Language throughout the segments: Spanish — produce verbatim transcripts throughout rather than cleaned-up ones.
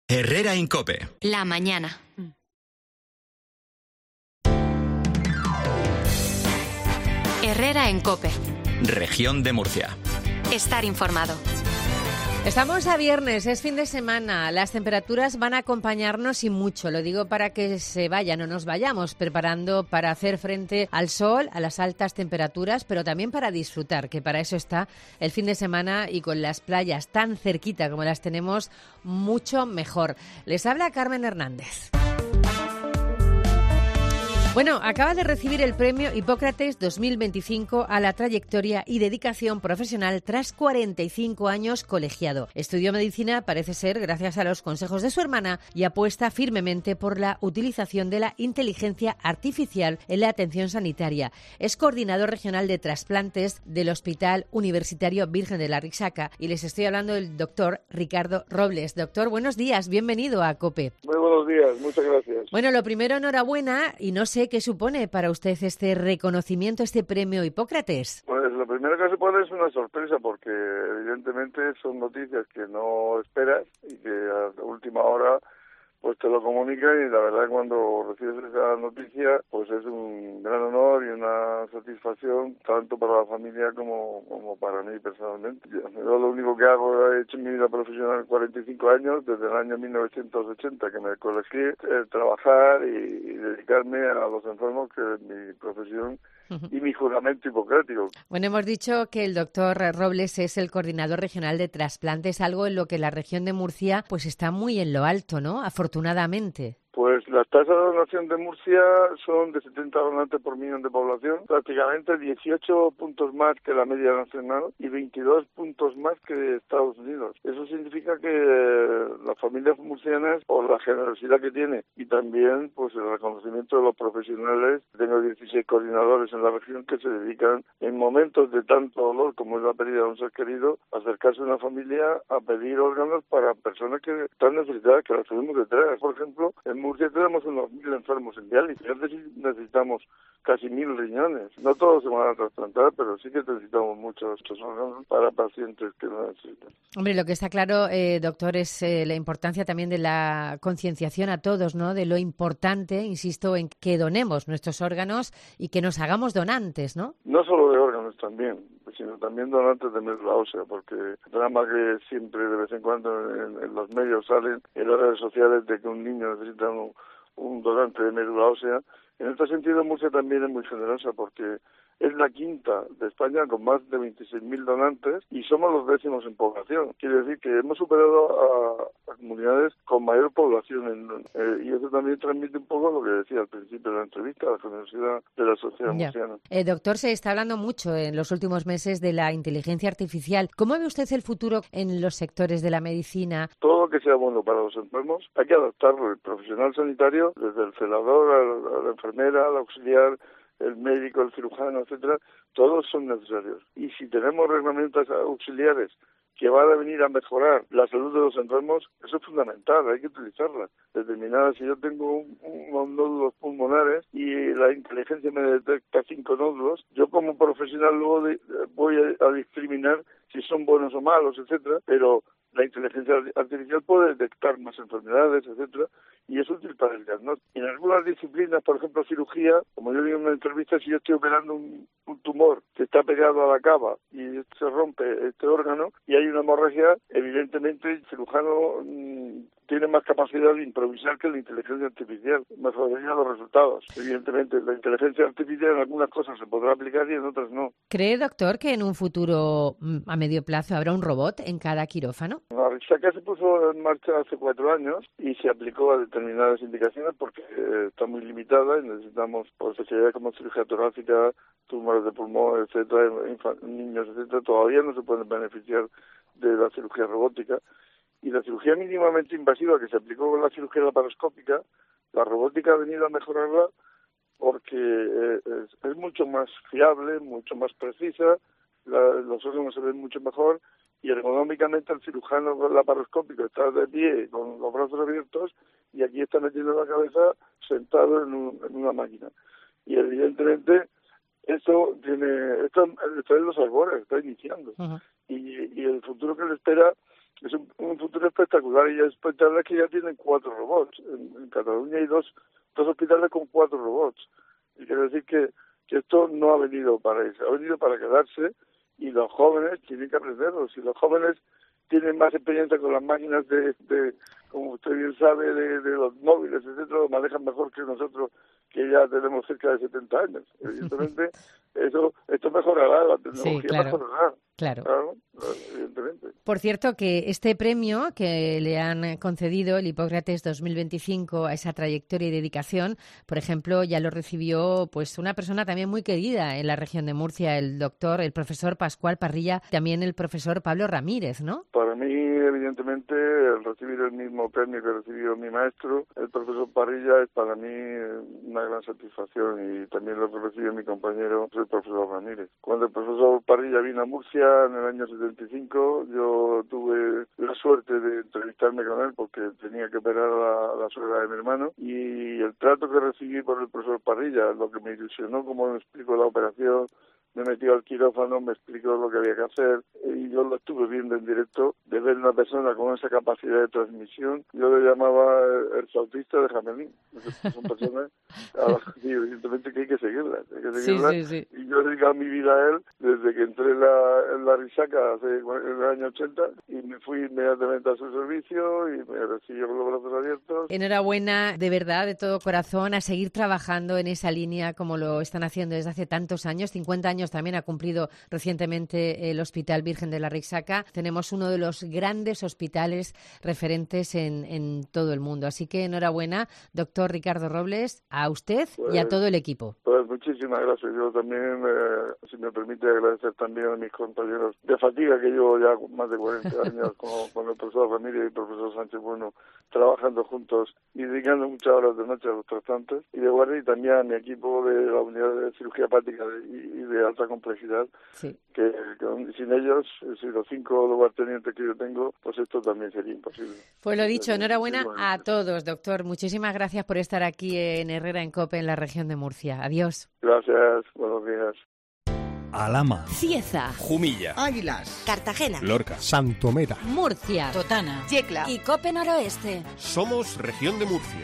Herrera en COPE. La mañana. Herrera en COPE. Región de Murcia. Estar informado. Estamos a viernes, es fin de semana. Las temperaturas van a acompañarnos y mucho. Lo digo para que se vayan o nos vayamos preparando para hacer frente al sol, a las altas temperaturas, pero también para disfrutar, que para eso está el fin de semana y con las playas tan cerquita como las tenemos, mucho mejor. Les habla Carmen Hernández. Bueno, acaba de recibir el premio Hipócrates dos mil veinticinco a la trayectoria y dedicación profesional tras cuarenta y cinco años colegiado. Estudió medicina, parece ser, gracias a los consejos de su hermana y apuesta firmemente por la utilización de la inteligencia artificial en la atención sanitaria. Es coordinador regional de trasplantes del Hospital Universitario Virgen de la Rixaca y les estoy hablando del doctor Ricardo Robles. Doctor, buenos días, bienvenido a COPE. Muy buenos días, muchas gracias. Bueno, lo primero, enhorabuena y no sé qué supone para usted este reconocimiento, este premio Hipócrates. Pues lo primero que supone es una sorpresa porque evidentemente son noticias que no esperas y que a última hora pues te lo comunican y la verdad cuando recibes esa noticia pues es un gran honor y una satisfacción tanto para la familia como, como para mí personalmente. Yo lo único que hago, he hecho en mi vida profesional cuarenta y cinco años, desde el año mil novecientos ochenta que me colegié, eh, trabajar y, y dedicarme a los enfermos, que es mi profesión y mi juramento hipocrático. Bueno, hemos dicho que el doctor Robles es el coordinador regional de trasplantes, algo en lo que la región de Murcia pues está muy en lo alto, ¿no? Afortunadamente. Pues las tasas de donación de Murcia son de setenta donantes por millón de población, prácticamente dieciocho puntos más que la media nacional y veintidós puntos más que Estados Unidos. Eso significa que las familias murcianas, por la generosidad que tiene y también pues el reconocimiento de los profesionales, tengo dieciséis coordinadores en la región que se dedican en momentos de tanto dolor como es la pérdida de un ser querido, a acercarse a una familia a pedir órganos para personas que están necesitadas, que las tenemos que traer. Por ejemplo, en Murcia tenemos unos mil enfermos en diálisis, necesitamos casi mil riñones. No todos se van a trasplantar, pero sí que necesitamos muchos, muchos órganos para pacientes que lo necesitan. Hombre, lo que está claro, eh, doctor, es eh, la importancia también de la concienciación a todos, ¿no? De lo importante, insisto, en que donemos nuestros órganos y que nos hagamos donantes, ¿no? No solo de órganos también, sino también donantes de médula ósea, porque el drama que siempre de vez en cuando en, en los medios salen en las redes sociales de que un niño necesita un, un donante de médula ósea. En este sentido, Murcia también es muy generosa porque es la quinta de España con más de veintiséis mil donantes y somos los décimos en población. Quiere decir que hemos superado a, a comunidades con mayor población en, eh, y eso también transmite un poco lo que decía al principio de la entrevista, la generosidad de la sociedad Ya. murciana. Eh, doctor, se está hablando mucho en los últimos meses de la inteligencia artificial. ¿Cómo ve usted el futuro en los sectores de la medicina? Todo lo que sea bueno para los enfermos hay que adaptarlo. El profesional sanitario, desde el celador a la enfermera, al auxiliar, el médico, el cirujano, etcétera, todos son necesarios. Y si tenemos herramientas auxiliares que van a venir a mejorar la salud de los enfermos, eso es fundamental, hay que utilizarlas. Determinadas, si yo tengo un, unos nódulos pulmonares y la inteligencia me detecta cinco nódulos, yo como profesional luego de, voy a, a discriminar si son buenos o malos, etcétera, pero la inteligencia artificial puede detectar más enfermedades, etcétera, y es útil para el diagnóstico. En algunas disciplinas, por ejemplo, cirugía, como yo digo en una entrevista, si yo estoy operando un, un tumor que está pegado a la cava y se rompe este órgano y hay una hemorragia, evidentemente el cirujano mmm, tiene más capacidad de improvisar que la inteligencia artificial, mejoraría los resultados. Evidentemente, la inteligencia artificial en algunas cosas se podrá aplicar y en otras no. ¿Cree, doctor, que en un futuro a medio plazo habrá un robot en cada quirófano? La Rixaca se puso en marcha hace cuatro años y se aplicó a determinadas indicaciones porque eh, está muy limitada y necesitamos por especialidades como cirugía torácica, tumores de pulmón, etcétera, niños, etcétera, todavía no se pueden beneficiar de la cirugía robótica. Y la cirugía mínimamente invasiva que se aplicó con la cirugía laparoscópica, la robótica ha venido a mejorarla porque eh, es, es mucho más fiable, mucho más precisa, la, los órganos se ven mucho mejor y ergonómicamente el cirujano laparoscópico está de pie con los brazos abiertos y aquí está metiendo la cabeza sentado en, un, en una máquina. Y evidentemente esto tiene, esto está en los albores, está iniciando. Uh-huh. y, y el futuro que le espera es un, un futuro espectacular, y ya espectacular que ya tienen cuatro robots. En, en Cataluña hay dos, dos hospitales con cuatro robots. Y quiere decir que, que esto no ha venido para eso, ha venido para quedarse, y los jóvenes tienen que aprenderlo. Si los jóvenes tienen más experiencia con las máquinas de, de como usted bien sabe, de, de los móviles, etcétera, lo manejan mejor que nosotros, que ya tenemos cerca de setenta años. Evidentemente, eso esto mejorará, la tecnología sí, claro, mejorará. Claro. Claro, evidentemente. Por cierto, que este premio que le han concedido el Hipócrates dos mil veinticinco a esa trayectoria y dedicación, por ejemplo, ya lo recibió pues una persona también muy querida en la región de Murcia, el doctor, el profesor Pascual Parrilla, también el profesor Pablo Ramírez, ¿no? Para mí, evidentemente, el recibir el mismo premio que recibió mi maestro, el profesor Parrilla, es para mí una gran satisfacción, y también lo que recibió mi compañero, el profesor Ramírez. Cuando el profesor Parrilla vino a Murcia en el año setenta y cinco, yo tuve la suerte de entrevistarme con él porque tenía que operar a la, la suegra de mi hermano, y el trato que recibí por el profesor Parrilla, lo que me ilusionó, como me explicó la operación, me metió al quirófano, me explicó lo que había que hacer, y yo lo estuve viendo en directo, de ver una persona con esa capacidad de transmisión. Yo le llamaba el flautista de Jamelín. Son personas a las que evidentemente que hay que seguirlas, hay que seguirlas. Sí, sí, sí. Y yo he dedicado mi vida a él desde que entré en la, en la Risaca hace, en el año ochenta, y me fui inmediatamente a su servicio y me recibió con los brazos abiertos. Enhorabuena, de verdad, de todo corazón, a seguir trabajando en esa línea como lo están haciendo desde hace tantos años, cincuenta años también ha cumplido recientemente el Hospital Virgen de la Risaca. Tenemos uno de los grandes hospitales referentes en, en todo el mundo. Así que enhorabuena, doctor Ricardo Robles, a usted pues, y a todo el equipo. Pues muchísimas gracias. Yo también, eh, si me permite, agradecer también a mis compañeros de fatiga, que llevo ya más de cuarenta años con, con el profesor Ramírez y el profesor Sánchez Bueno, trabajando juntos y dedicando muchas horas de noche a los tratantes, y de guardia, y también a mi equipo de la unidad de cirugía hepática y, y de alta complejidad, sí. que, que sin ellos, si los cinco lugartenientes que yo tengo, pues esto también sería imposible. Pues lo dicho, enhorabuena a todos, doctor. Muchísimas gracias por estar aquí en Herrera en COPE, en la región de Murcia. Adiós. Gracias, buenos días. Alhama, Cieza, Jumilla, Águilas, Cartagena, Lorca, Santomera, Murcia, Totana, Yecla y COPE Noroeste. Somos región de Murcia.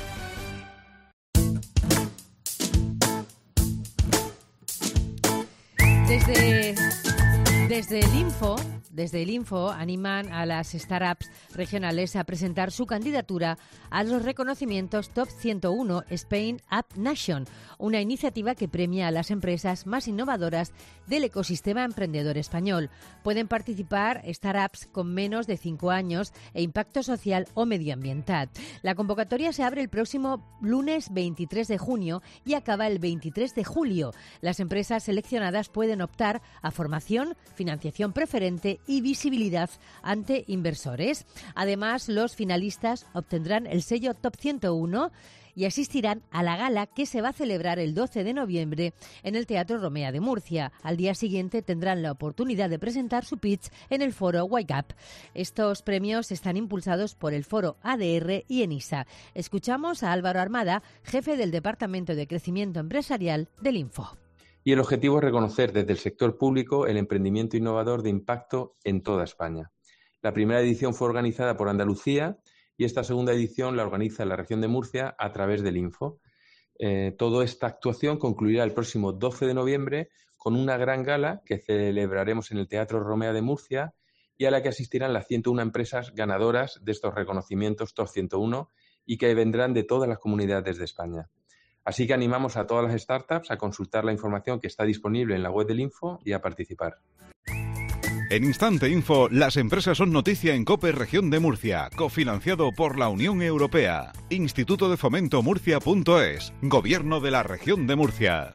Desde, desde el Info, desde el Info animan a las startups regionales a presentar su candidatura a los reconocimientos Top ciento uno Spain App Nation, una iniciativa que premia a las empresas más innovadoras del ecosistema emprendedor español. Pueden participar startups con menos de cinco años e impacto social o medioambiental. La convocatoria se abre el próximo lunes veintitrés de junio y acaba el veintitrés de julio. Las empresas seleccionadas pueden optar a formación, financiación preferente y visibilidad ante inversores. Además, los finalistas obtendrán el sello Top ciento uno y asistirán a la gala que se va a celebrar el doce de noviembre en el Teatro Romea de Murcia. Al día siguiente tendrán la oportunidad de presentar su pitch en el foro Wake Up. Estos premios están impulsados por el foro A D R y ENISA. Escuchamos a Álvaro Armada, jefe del Departamento de Crecimiento Empresarial del Info. Y el objetivo es reconocer desde el sector público el emprendimiento innovador de impacto en toda España. La primera edición fue organizada por Andalucía y esta segunda edición la organiza la región de Murcia a través del Info. Eh, toda esta actuación concluirá el próximo doce de noviembre con una gran gala que celebraremos en el Teatro Romea de Murcia y a la que asistirán las ciento una empresas ganadoras de estos reconocimientos Top ciento uno y que vendrán de todas las comunidades de España. Así que animamos a todas las startups a consultar la información que está disponible en la web del Info y a participar. En Instante Info, las empresas son noticia en COPE Región de Murcia, cofinanciado por la Unión Europea. Instituto de Fomento Murcia punto es, Gobierno de la Región de Murcia.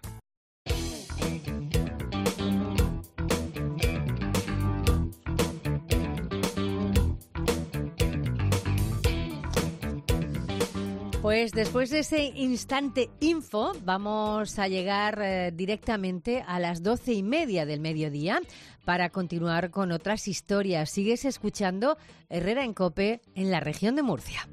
Pues después de ese Instante Info vamos a llegar eh, directamente a las doce y media del mediodía para continuar con otras historias. Sigues escuchando Herrera en COPE en la región de Murcia.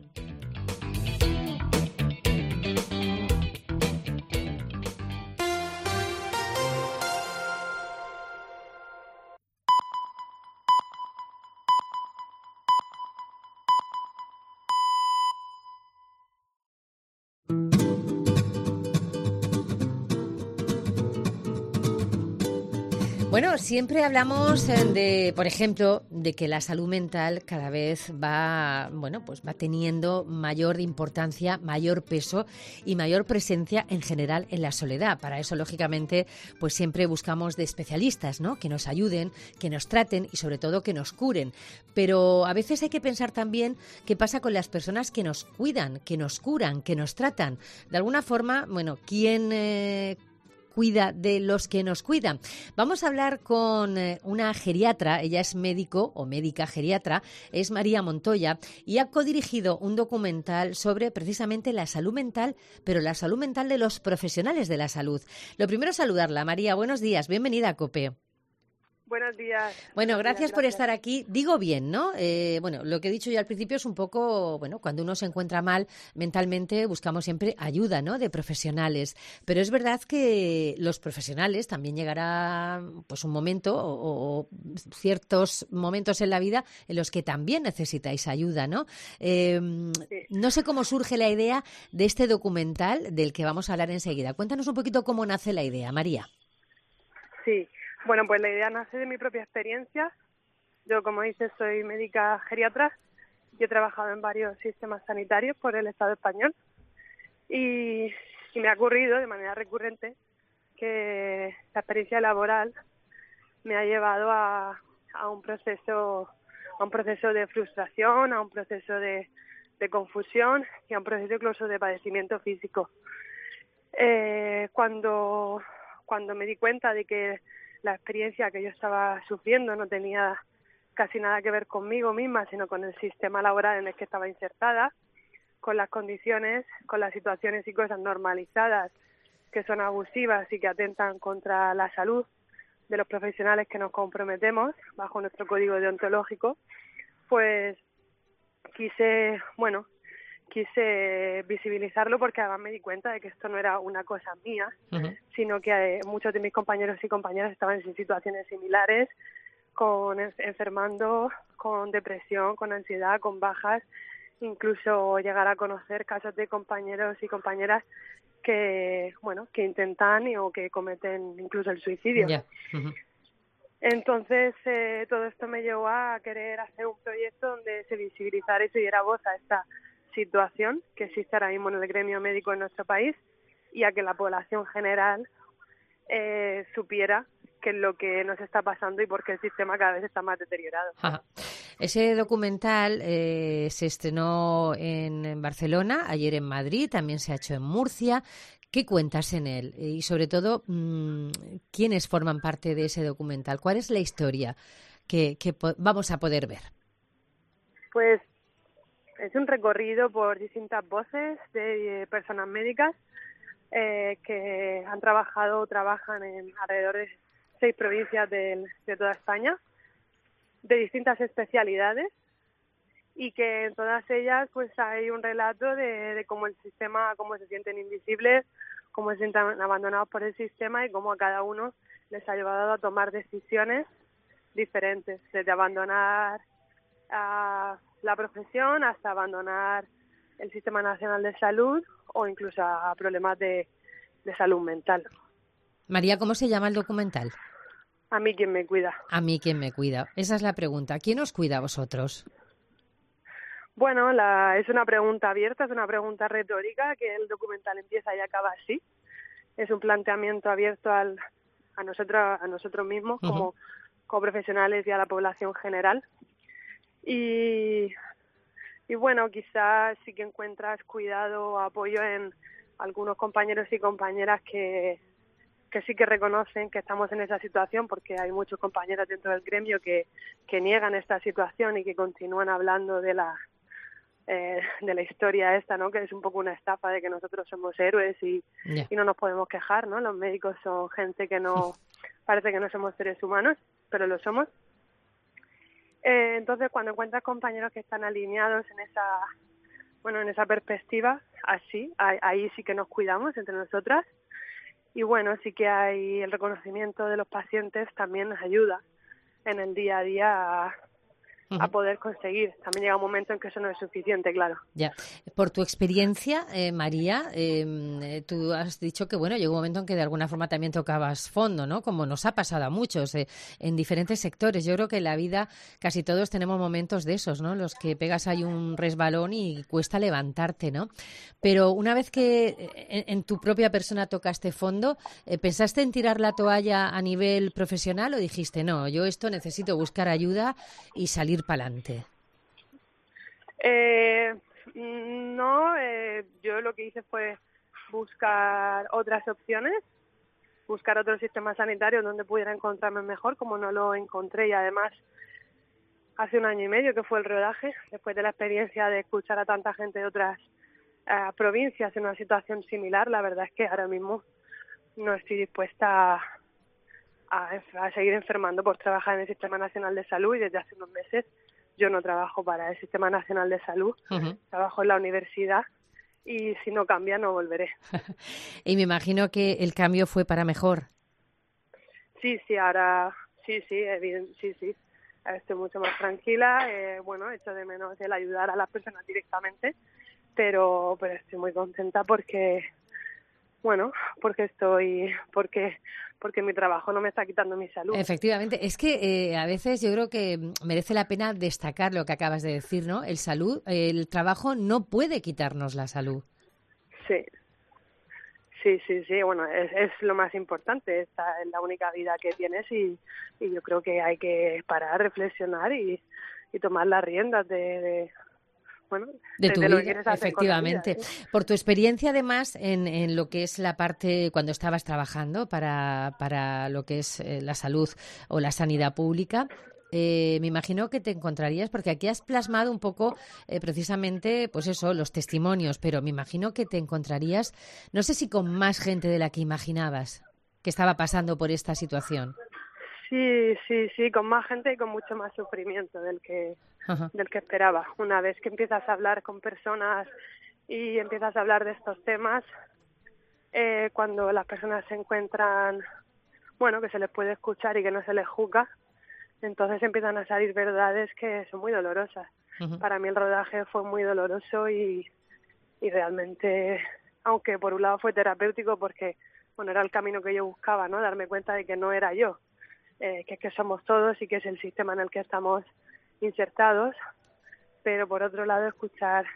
Bueno, siempre hablamos de, por ejemplo, de que la salud mental cada vez va, bueno, pues va teniendo mayor importancia, mayor peso y mayor presencia en general en la soledad. Para eso, lógicamente, pues siempre buscamos de especialistas, ¿no? Que nos ayuden, que nos traten y sobre todo que nos curen. Pero a veces hay que pensar también qué pasa con las personas que nos cuidan, que nos curan, que nos tratan. De alguna forma, bueno, ¿quién eh, cuida de los que nos cuidan? Vamos a hablar con eh, una geriatra, ella es médico o médica geriatra, es María Montoya, y ha codirigido un documental sobre precisamente la salud mental, pero la salud mental de los profesionales de la salud. Lo primero es saludarla. María, buenos días, bienvenida a COPE. Buenos días. Bueno, gracias, gracias por estar aquí. Digo bien, ¿no? Eh, bueno, lo que he dicho yo al principio es un poco, bueno, cuando uno se encuentra mal mentalmente buscamos siempre ayuda, ¿no? De profesionales. Pero es verdad que los profesionales también llegará, pues un momento o, o ciertos momentos en la vida en los que también necesitáis ayuda, ¿no? Eh, sí. No sé cómo surge la idea de este documental del que vamos a hablar enseguida. Cuéntanos un poquito cómo nace la idea, María. Sí. Bueno, pues la idea nace de mi propia experiencia. Yo, como dices, soy médica geriatra y he trabajado en varios sistemas sanitarios por el Estado español. Y, y me ha ocurrido de manera recurrente que la experiencia laboral me ha llevado a, a un proceso a un proceso de frustración, a un proceso de, de confusión y a un proceso incluso de padecimiento físico. Eh, cuando, cuando me di cuenta de que la experiencia que yo estaba sufriendo no tenía casi nada que ver conmigo misma, sino con el sistema laboral en el que estaba insertada, con las condiciones, con las situaciones y cosas normalizadas que son abusivas y que atentan contra la salud de los profesionales que nos comprometemos bajo nuestro código deontológico, pues quise, bueno, quise visibilizarlo porque además me di cuenta de que esto no era una cosa mía, uh-huh. sino que eh, muchos de mis compañeros y compañeras estaban en situaciones similares, con enfermando, con depresión, con ansiedad, con bajas, incluso llegar a conocer casos de compañeros y compañeras que, bueno, que intentan o que cometen incluso el suicidio. Yeah. Uh-huh. Entonces, eh, todo esto me llevó a querer hacer un proyecto donde se visibilizara y se diera voz a esta situación que existe ahora mismo en el gremio médico en nuestro país y a que la población general eh, supiera qué es lo que nos está pasando y por qué el sistema cada vez está más deteriorado. Ajá. Ese documental eh, se estrenó en, en Barcelona, ayer en Madrid, también se ha hecho en Murcia. ¿Qué cuentas en él? Y sobre todo, mmm, ¿quiénes forman parte de ese documental? ¿Cuál es la historia que, que po- vamos a poder ver? Pues es un recorrido por distintas voces de eh, personas médicas eh, que han trabajado o trabajan en alrededor de seis provincias de, de toda España, de distintas especialidades, y que en todas ellas pues hay un relato de, de cómo el sistema, cómo se sienten invisibles, cómo se sienten abandonados por el sistema y cómo a cada uno les ha llevado a tomar decisiones diferentes, desde abandonar a la profesión hasta abandonar el Sistema Nacional de Salud o incluso a problemas de, de salud mental. María, ¿cómo se llama el documental? A mí, ¿quién me cuida? A mí, ¿quién me cuida? Esa es la pregunta. ¿Quién os cuida a vosotros? Bueno, la, es una pregunta abierta, es una pregunta retórica que el documental empieza y acaba así. Es un planteamiento abierto al, a nosotros a nosotros mismos uh-huh. como, como profesionales y a la población general. Y, y bueno, quizás sí que encuentras cuidado o apoyo en algunos compañeros y compañeras que, que sí que reconocen que estamos en esa situación, porque hay muchos compañeros dentro del gremio que, que niegan esta situación y que continúan hablando de la eh, de la historia esta, ¿no? Que es un poco una estafa de que nosotros somos héroes y, yeah. y no nos podemos quejar, ¿no? Los médicos son gente que no parece que no somos seres humanos, pero lo somos. Eh, entonces, cuando encuentras compañeros que están alineados en esa, bueno, en esa perspectiva, así, ahí, ahí sí que nos cuidamos entre nosotras. Y bueno, sí que hay el reconocimiento de los pacientes también nos ayuda en el día a día a, uh-huh. a poder conseguir. También llega un momento en que eso no es suficiente, claro. Ya. Por tu experiencia, eh, María, eh, tú has dicho que bueno, llegó un momento en que de alguna forma también tocabas fondo, ¿no? Como nos ha pasado a muchos eh, en diferentes sectores. Yo creo que en la vida casi todos tenemos momentos de esos, ¿no? Los que pegas ahí un resbalón y cuesta levantarte, ¿no? Pero una vez que en, en tu propia persona tocaste fondo, eh, ¿pensaste en tirar la toalla a nivel profesional o dijiste, no, yo esto necesito buscar ayuda y salir para adelante? Eh, no, eh, yo lo que hice fue buscar otras opciones, buscar otros sistemas sanitarios donde pudiera encontrarme mejor, como no lo encontré, y además hace un año y medio que fue el rodaje, después de la experiencia de escuchar a tanta gente de otras uh, provincias en una situación similar, la verdad es que ahora mismo no estoy dispuesta a, a, a seguir enfermando por trabajar en el Sistema Nacional de Salud, y desde hace unos meses yo no trabajo para el Sistema Nacional de Salud, uh-huh. trabajo en la universidad, y si no cambia no volveré. Y me imagino que el cambio fue para mejor. Sí, sí, ahora sí, sí, evidente, sí, sí. Estoy mucho más tranquila, eh, bueno, echo de menos el ayudar a las personas directamente, pero pero estoy muy contenta porque, bueno, porque estoy, porque porque mi trabajo no me está quitando mi salud. Efectivamente, es que eh, a veces yo creo que merece la pena destacar lo que acabas de decir, ¿no? El salud, el trabajo no puede quitarnos la salud. Sí. Sí, sí, sí, bueno, es, es lo más importante, esta es la única vida que tienes, y, y yo creo que hay que parar, reflexionar y, y tomar las riendas de, de bueno, de, de tu de vida, lo que quieres hacer efectivamente. Con la vida, ¿sí? Por tu experiencia, además, en, en lo que es la parte cuando estabas trabajando para, para lo que es eh, la salud o la sanidad pública, Eh, me imagino que te encontrarías, porque aquí has plasmado un poco eh, precisamente, pues eso, los testimonios, pero me imagino que te encontrarías, no sé si con más gente de la que imaginabas que estaba pasando por esta situación. Sí, sí, sí, con más gente y con mucho más sufrimiento del que, Ajá. del que esperaba. Una vez que empiezas a hablar con personas y empiezas a hablar de estos temas, eh, cuando las personas se encuentran, bueno, que se les puede escuchar y que no se les juzga, entonces empiezan a salir verdades que son muy dolorosas. Uh-huh. Para mí el rodaje fue muy doloroso y, y realmente, aunque por un lado fue terapéutico porque, bueno, era el camino que yo buscaba, ¿no? Darme cuenta de que no era yo, eh, que es que somos todos y que es el sistema en el que estamos insertados, pero por otro lado escuchar,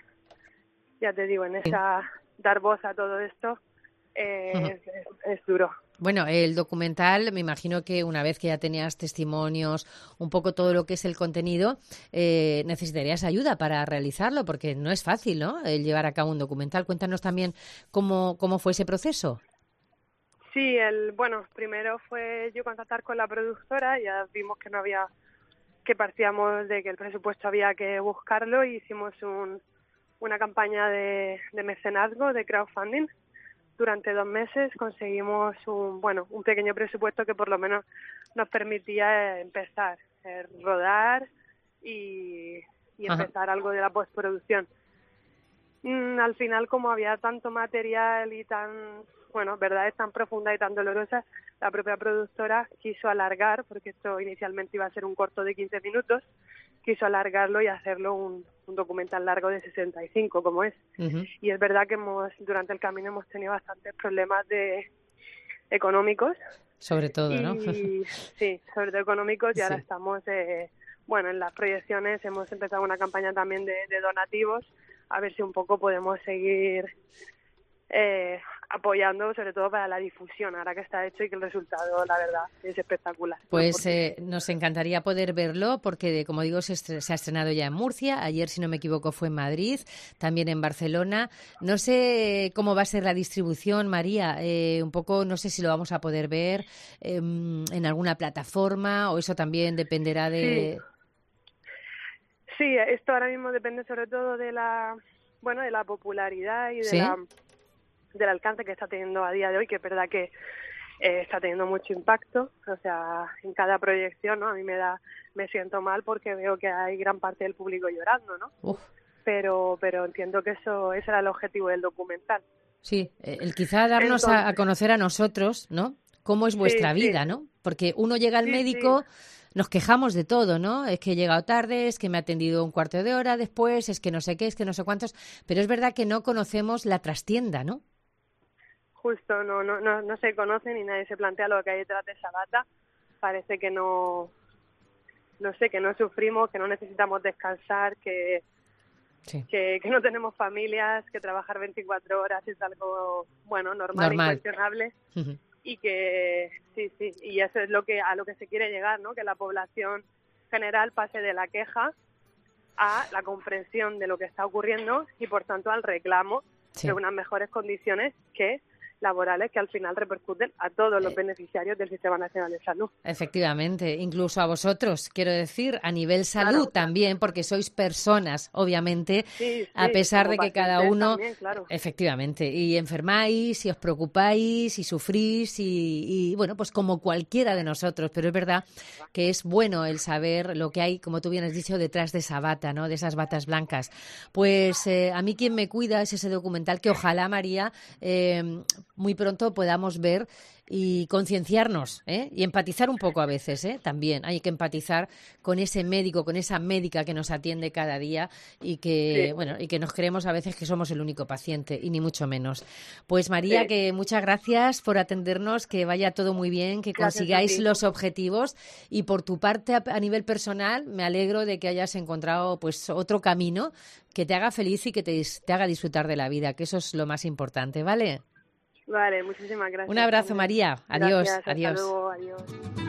ya te digo, en esa, dar voz a todo esto, eh, uh-huh. es, es, es duro. Bueno, el documental, me imagino que una vez que ya tenías testimonios, un poco todo lo que es el contenido, eh, necesitarías ayuda para realizarlo, porque no es fácil, ¿no?, el llevar a cabo un documental. Cuéntanos también cómo, cómo fue ese proceso. Sí, el bueno, primero fue yo contactar con la productora, ya vimos que no había, que partíamos de que el presupuesto había que buscarlo, y hicimos un, una campaña de, de mecenazgo, de crowdfunding. Durante dos meses conseguimos un bueno un pequeño presupuesto que por lo menos nos permitía empezar, eh, rodar y, y empezar algo de la postproducción. Mm, al final, como había tanto material y tan, bueno, verdades tan profundas y tan dolorosas, la propia productora quiso alargar, porque esto inicialmente iba a ser un corto de quince minutos, quiso alargarlo y hacerlo un, un documental largo de sesenta y cinco, como es. Uh-huh. Y es verdad que hemos durante el camino hemos tenido bastantes problemas de económicos. Sobre todo, y, ¿no? Sí, sobre todo económicos, y sí. ahora estamos, eh, bueno, en las proyecciones hemos empezado una campaña también de, de donativos, a ver si un poco podemos seguir eh, apoyando, sobre todo para la difusión, ahora que está hecho y que el resultado, la verdad, es espectacular. Pues eh, nos encantaría poder verlo, porque, como digo, se, estre- se ha estrenado ya en Murcia. Ayer, si no me equivoco, fue en Madrid, también en Barcelona. No sé cómo va a ser la distribución, María. Eh, un poco, no sé si lo vamos a poder ver eh, en alguna plataforma, o eso también dependerá de... Sí. Sí, esto ahora mismo depende sobre todo de la, bueno, de la popularidad y de ¿Sí? la, del alcance que está teniendo a día de hoy, que es verdad que eh, está teniendo mucho impacto. O sea, en cada proyección, ¿no? A mí me da, me siento mal porque veo que hay gran parte del público llorando, ¿no? Uf. Pero, pero entiendo que eso, ese era el objetivo del documental. Sí, el quizá darnos Entonces, a, a conocer a nosotros, ¿no? Cómo es vuestra sí, vida, sí. ¿no? Porque uno llega al Sí, médico, sí. nos quejamos de todo, ¿no? Es que he llegado tarde, es que me ha atendido un cuarto de hora después, es que no sé qué, es que no sé cuántos, pero es verdad que no conocemos la trastienda, ¿no? Justo, no, no, no, no se conoce ni nadie se plantea lo que hay detrás de esa bata. Parece que no, no sé, que no sufrimos, que no necesitamos descansar, que, sí. que, que no tenemos familias, que trabajar veinticuatro horas es algo, bueno, normal, normal. incuestionable. Uh-huh. Y que, sí, sí, y eso es lo que a lo que se quiere llegar, ¿no? Que la población general pase de la queja a la comprensión de lo que está ocurriendo y, por tanto, al reclamo sí. de unas mejores condiciones que laborales que al final repercuten a todos los beneficiarios del Sistema Nacional de Salud. Efectivamente, incluso a vosotros, quiero decir, a nivel salud claro, también, claro. porque sois personas, obviamente, sí, sí, a pesar de que cada uno... También, claro. Efectivamente, y enfermáis, y os preocupáis, y sufrís, y, y bueno, pues como cualquiera de nosotros, pero es verdad que es bueno el saber lo que hay, como tú bien has dicho, detrás de esa bata, ¿no? De esas batas blancas. Pues eh, a mí quien me cuida es ese documental que ojalá, María, eh, muy pronto podamos ver y concienciarnos, ¿eh? Y empatizar un poco a veces, ¿eh? También hay que empatizar con ese médico, con esa médica que nos atiende cada día y que, sí. bueno, y que nos creemos a veces que somos el único paciente y ni mucho menos. Pues María, sí. que muchas gracias por atendernos, que vaya todo muy bien, que gracias consigáis los objetivos y por tu parte a, a nivel personal me alegro de que hayas encontrado pues otro camino que te haga feliz y que te, te haga disfrutar de la vida, que eso es lo más importante, ¿vale? Vale, muchísimas gracias. Un abrazo, María. Adiós, gracias, adiós. Hasta luego, adiós.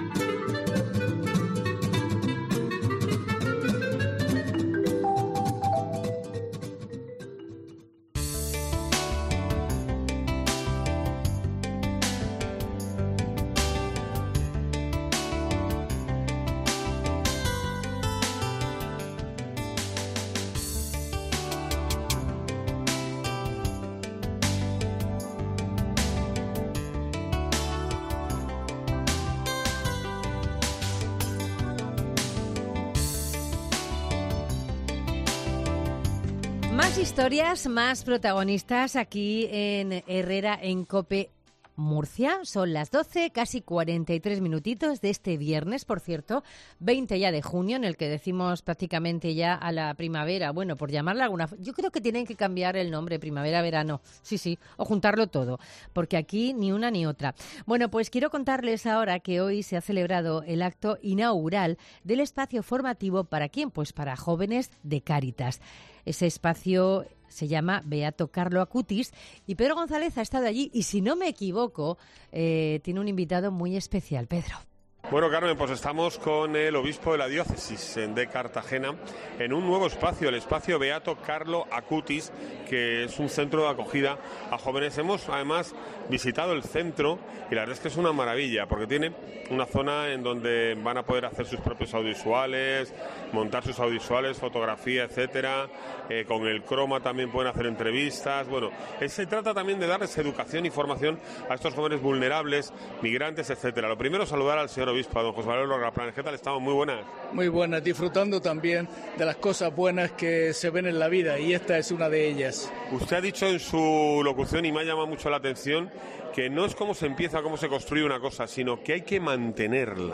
Más historias, más protagonistas aquí en Herrera en COPE Murcia. Son las doce, casi cuarenta y tres minutitos de este viernes, por cierto, veinte ya de junio, en el que decimos prácticamente ya a la primavera. Bueno, por llamarla alguna... Yo creo que tienen que cambiar el nombre, primavera-verano. Sí, sí, o juntarlo todo, porque aquí ni una ni otra. Bueno, pues quiero contarles ahora que hoy se ha celebrado el acto inaugural del espacio formativo ¿para quién? Pues para jóvenes de Cáritas. Ese espacio se llama Beato Carlo Acutis y Pedro González ha estado allí y, si no me equivoco, eh, tiene un invitado muy especial. Pedro. Bueno, Carmen, pues estamos con el obispo de la diócesis de Cartagena en un nuevo espacio, el espacio Beato Carlo Acutis, que es un centro de acogida a jóvenes. Hemos además visitado el centro y la verdad es que es una maravilla porque tiene una zona en donde van a poder hacer sus propios audiovisuales, montar sus audiovisuales, fotografía, etcétera. Eh, con el croma también pueden hacer entrevistas. Bueno, eh, se trata también de darles educación y formación a estos jóvenes vulnerables, migrantes, etcétera. Lo primero, saludar al señor obispo, a don José Manuel Lorgaplán. ¿Qué tal estamos? Muy buenas. Muy buenas, disfrutando también de las cosas buenas que se ven en la vida y esta es una de ellas. Usted ha dicho en su locución, y me ha llamado mucho la atención, que no es cómo se empieza, cómo se construye una cosa, sino que hay que mantenerla.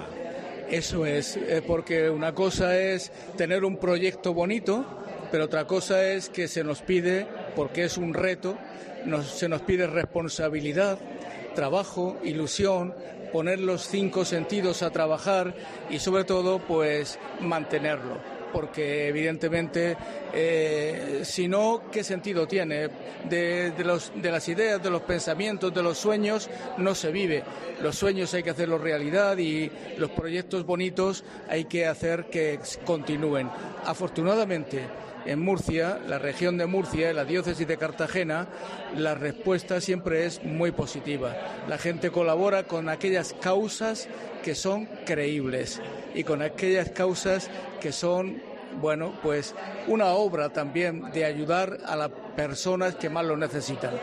Eso es, porque una cosa es tener un proyecto bonito, pero otra cosa es que se nos pide, porque es un reto, nos, se nos pide responsabilidad, trabajo, ilusión, poner los cinco sentidos a trabajar y sobre todo pues mantenerlo, porque evidentemente eh, si no, ¿qué sentido tiene? De, de, los, de las ideas, de los pensamientos, de los sueños no se vive. Los sueños hay que hacerlos realidad y los proyectos bonitos hay que hacer que continúen. Afortunadamente, en Murcia, la región de Murcia, la diócesis de Cartagena, la respuesta siempre es muy positiva. La gente colabora con aquellas causas que son creíbles y con aquellas causas que son, bueno, pues una obra también de ayudar a las personas que más lo necesitan.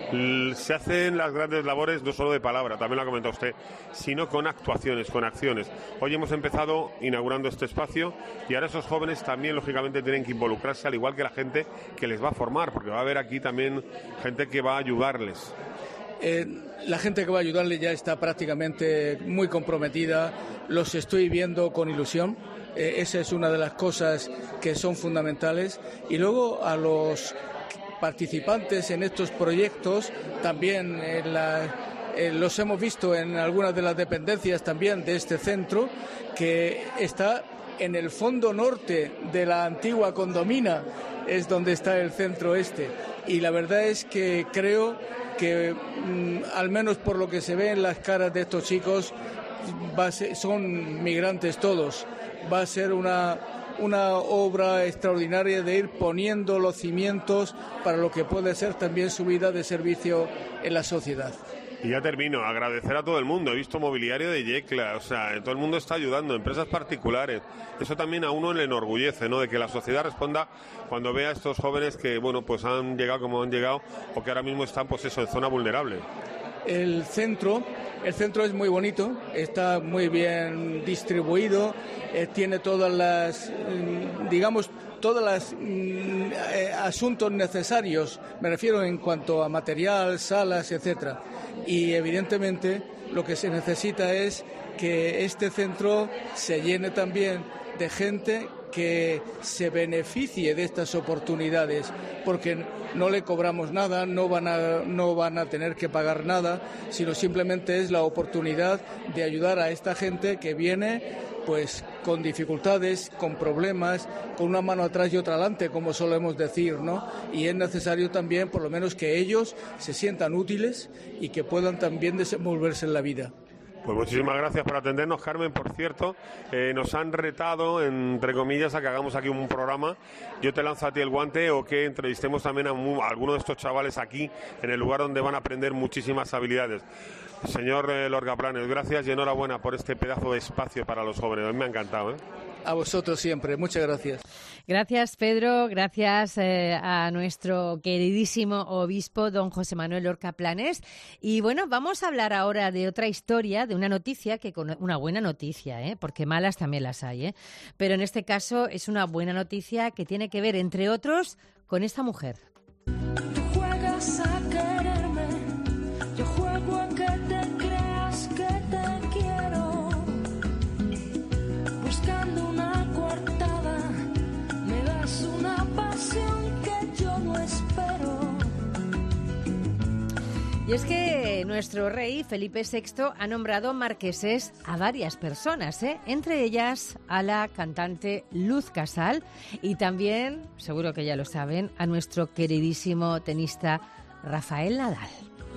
Se hacen las grandes labores no solo de palabra, también lo ha comentado usted, sino con actuaciones, con acciones. Hoy hemos empezado inaugurando este espacio y ahora esos jóvenes también, lógicamente, tienen que involucrarse, al igual que la gente que les va a formar, porque va a haber aquí también gente que va a ayudarles. Eh, la gente que va a ayudarle ya está prácticamente muy comprometida, los estoy viendo con ilusión. Eh, esa es una de las cosas que son fundamentales. Y luego a los participantes en estos proyectos, también en la, eh, los hemos visto en algunas de las dependencias también de este centro, que está en el fondo norte de la antigua Condomina, es donde está el centro este. Y la verdad es que creo que, mmm, al menos por lo que se ve en las caras de estos chicos, va a ser, son migrantes todos. Va a ser una, una obra extraordinaria de ir poniendo los cimientos para lo que puede ser también su vida de servicio en la sociedad. Y ya termino, agradecer a todo el mundo. He visto mobiliario de Yecla, o sea, todo el mundo está ayudando, empresas particulares. Eso también a uno le enorgullece, ¿no? De que la sociedad responda cuando ve a estos jóvenes que, bueno, pues han llegado como han llegado o que ahora mismo están, pues eso, en zona vulnerable. El centro, el centro es muy bonito, está muy bien distribuido, eh, tiene todas las, digamos, todos los eh, asuntos necesarios, me refiero en cuanto a material, salas, etcétera. Y evidentemente lo que se necesita es que este centro se llene también de gente que se beneficie de estas oportunidades, porque no le cobramos nada, no van a, no van a tener que pagar nada, sino simplemente es la oportunidad de ayudar a esta gente que viene pues con dificultades, con problemas, con una mano atrás y otra adelante, como solemos decir, ¿no? Y es necesario también, por lo menos, que ellos se sientan útiles y que puedan también desenvolverse en la vida. Pues muchísimas gracias por atendernos, Carmen. Por cierto, eh, nos han retado, entre comillas, a que hagamos aquí un programa. Yo te lanzo a ti el guante o que entrevistemos también a, a alguno de estos chavales aquí, en el lugar donde van a aprender muchísimas habilidades. Señor eh, Lorca Planes, gracias y enhorabuena por este pedazo de espacio para los jóvenes. A mí me ha encantado, ¿eh? A vosotros siempre. Muchas gracias. Gracias, Pedro. Gracias eh, a nuestro queridísimo obispo, don José Manuel Lorca Planes. Y bueno, vamos a hablar ahora de otra historia, de una noticia, que con una buena noticia, ¿eh? Porque malas también las hay, ¿eh? Pero en este caso es una buena noticia que tiene que ver, entre otros, con esta mujer. Tú juegas a quererme, yo juego a que te creas que te quiero. Buscando una coartada, me das una pasión que yo no espero. Y es que nuestro rey, Felipe sexto, ha nombrado marqueses a varias personas, ¿eh? Entre ellas a la cantante Luz Casal y también, seguro que ya lo saben, a nuestro queridísimo tenista Rafael Nadal.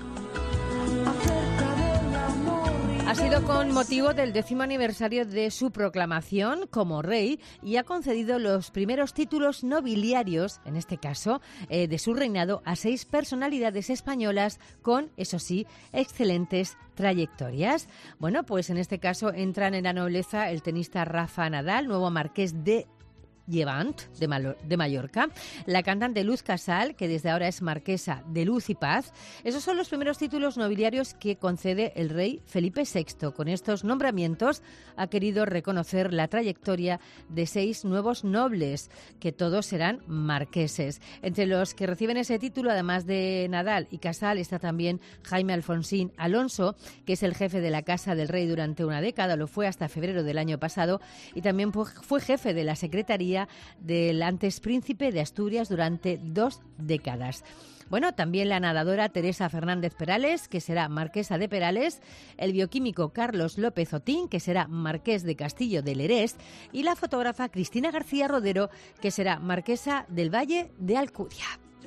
Ha sido con motivo del décimo aniversario de su proclamación como rey y ha concedido los primeros títulos nobiliarios, en este caso, eh, de su reinado a seis personalidades españolas con, eso sí, excelentes trayectorias. Bueno, pues en este caso entran en la nobleza el tenista Rafa Nadal, nuevo marqués de Llevant, de, Malo- de Mallorca, la cantante Luz Casal, que desde ahora es marquesa de Luz y Paz. Esos son los primeros títulos nobiliarios que concede el rey Felipe sexto. Con estos nombramientos ha querido reconocer la trayectoria de seis nuevos nobles, que todos serán marqueses. Entre los que reciben ese título, además de Nadal y Casal, está también Jaime Alfonsín Alonso, que es el jefe de la Casa del Rey durante una década, lo fue hasta febrero del año pasado, y también fue jefe de la Secretaría del antes príncipe de Asturias durante dos décadas. Bueno, también la nadadora Teresa Fernández Perales, que será marquesa de Perales, el bioquímico Carlos López Otín, que será marqués de Castillo del Erest, y la fotógrafa Cristina García Rodero, que será marquesa del Valle de Alcudia.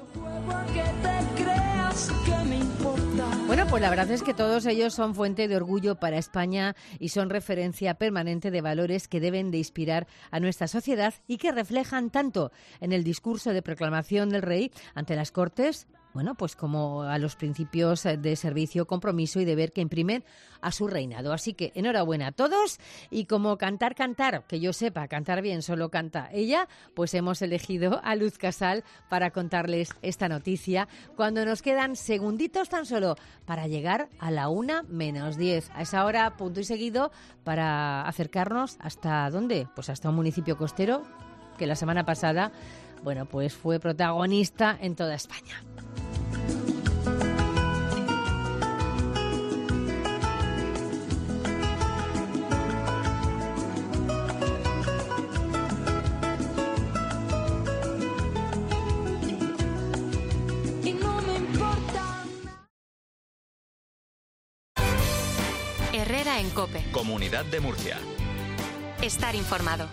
Bueno, pues la verdad es que todos ellos son fuente de orgullo para España y son referencia permanente de valores que deben de inspirar a nuestra sociedad y que reflejan tanto en el discurso de proclamación del rey ante las Cortes, bueno, pues como a los principios de servicio, compromiso y deber que imprimen a su reinado. Así que enhorabuena a todos y como cantar, cantar, que yo sepa, cantar bien solo canta ella, pues hemos elegido a Luz Casal para contarles esta noticia cuando nos quedan segunditos tan solo para llegar a la una menos diez. A esa hora, punto y seguido, para acercarnos hasta ¿dónde? Pues hasta un municipio costero que la semana pasada, bueno, pues fue protagonista en toda España. Primavera en COPE. Comunidad de Murcia. Estar informado.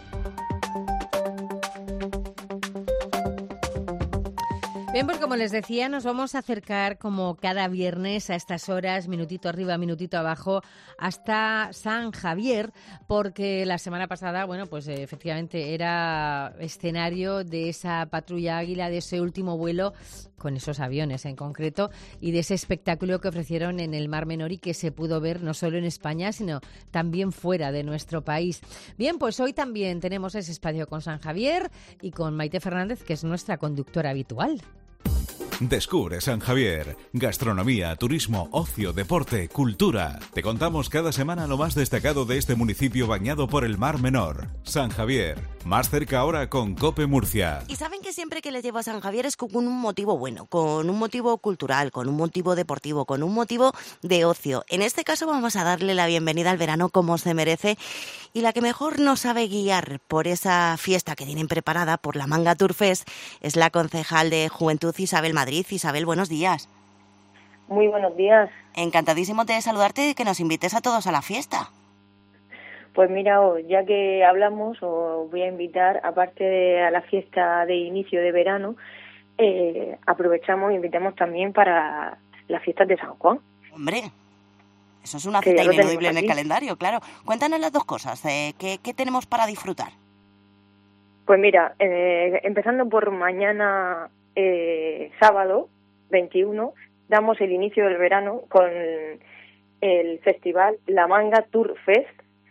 Bien, pues como les decía, nos vamos a acercar como cada viernes a estas horas, minutito arriba, minutito abajo, hasta San Javier, porque la semana pasada, bueno, pues eh, efectivamente era escenario de esa patrulla Águila, de ese último vuelo con esos aviones en concreto y de ese espectáculo que ofrecieron en el Mar Menor y que se pudo ver no solo en España, sino también fuera de nuestro país. Bien, pues hoy también tenemos ese espacio con San Javier y con Maite Fernández, que es nuestra conductora habitual. Descubre San Javier. Gastronomía, turismo, ocio, deporte, cultura. Te contamos cada semana lo más destacado de este municipio bañado por el Mar Menor. San Javier. Más cerca ahora con COPE Murcia. Y saben que siempre que les llevo a San Javier es con un motivo bueno, con un motivo cultural, con un motivo deportivo, con un motivo de ocio. En este caso vamos a darle la bienvenida al verano como se merece. Y la que mejor nos sabe guiar por esa fiesta que tienen preparada por la Manga Tour Fest es la concejal de Juventud Isabel Madrid. Isabel, buenos días. Muy buenos días. Encantadísimo de saludarte y que nos invites a todos a la fiesta. Pues mira, ya que hablamos, os voy a invitar, aparte de a la fiesta de inicio de verano, eh, aprovechamos e invitamos también para las fiestas de San Juan. Hombre, eso es una cita ineludible en el calendario, claro. Cuéntanos las dos cosas, eh, ¿qué, qué tenemos para disfrutar? Pues mira, eh, empezando por mañana... Eh, sábado veintiuno damos el inicio del verano con el festival La Manga Tour Fest,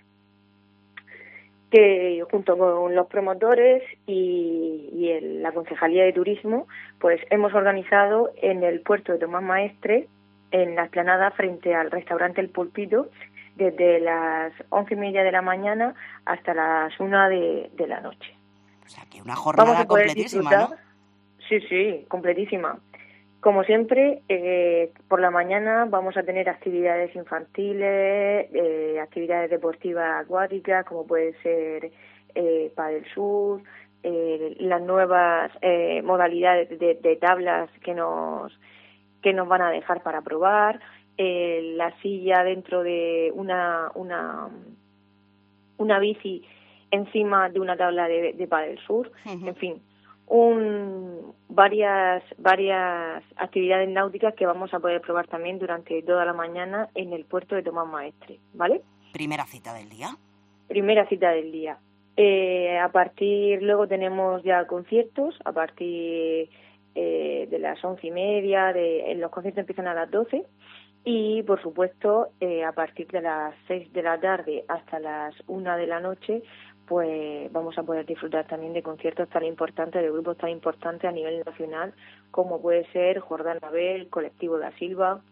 que junto con los promotores y, y el, la Concejalía de Turismo pues hemos organizado en el puerto de Tomás Maestre, en la explanada frente al restaurante El Pulpito, desde las once y media de la mañana hasta las una de, de la noche. O sea que una jornada completísima, ¿no? Sí, sí, completísima. Como siempre, eh, por la mañana vamos a tener actividades infantiles, eh, actividades deportivas acuáticas, como puede ser eh, pádel surf, eh, las nuevas eh, modalidades de, de tablas que nos que nos van a dejar para probar, eh, la silla dentro de una una una bici encima de una tabla de, de pádel surf, uh-huh. En fin. Un, varias varias actividades náuticas que vamos a poder probar también durante toda la mañana en el puerto de Tomás Maestre, ¿vale? Primera cita del día. Primera cita del día. Eh, a partir, luego tenemos ya conciertos, a partir eh, de las once y media, de, los conciertos empiezan a las doce y, por supuesto, eh, a partir de las seis de la tarde hasta las una de la noche, pues vamos a poder disfrutar también de conciertos tan importantes, de grupos tan importantes a nivel nacional, como puede ser Jordán Abel, Colectivo da Silva,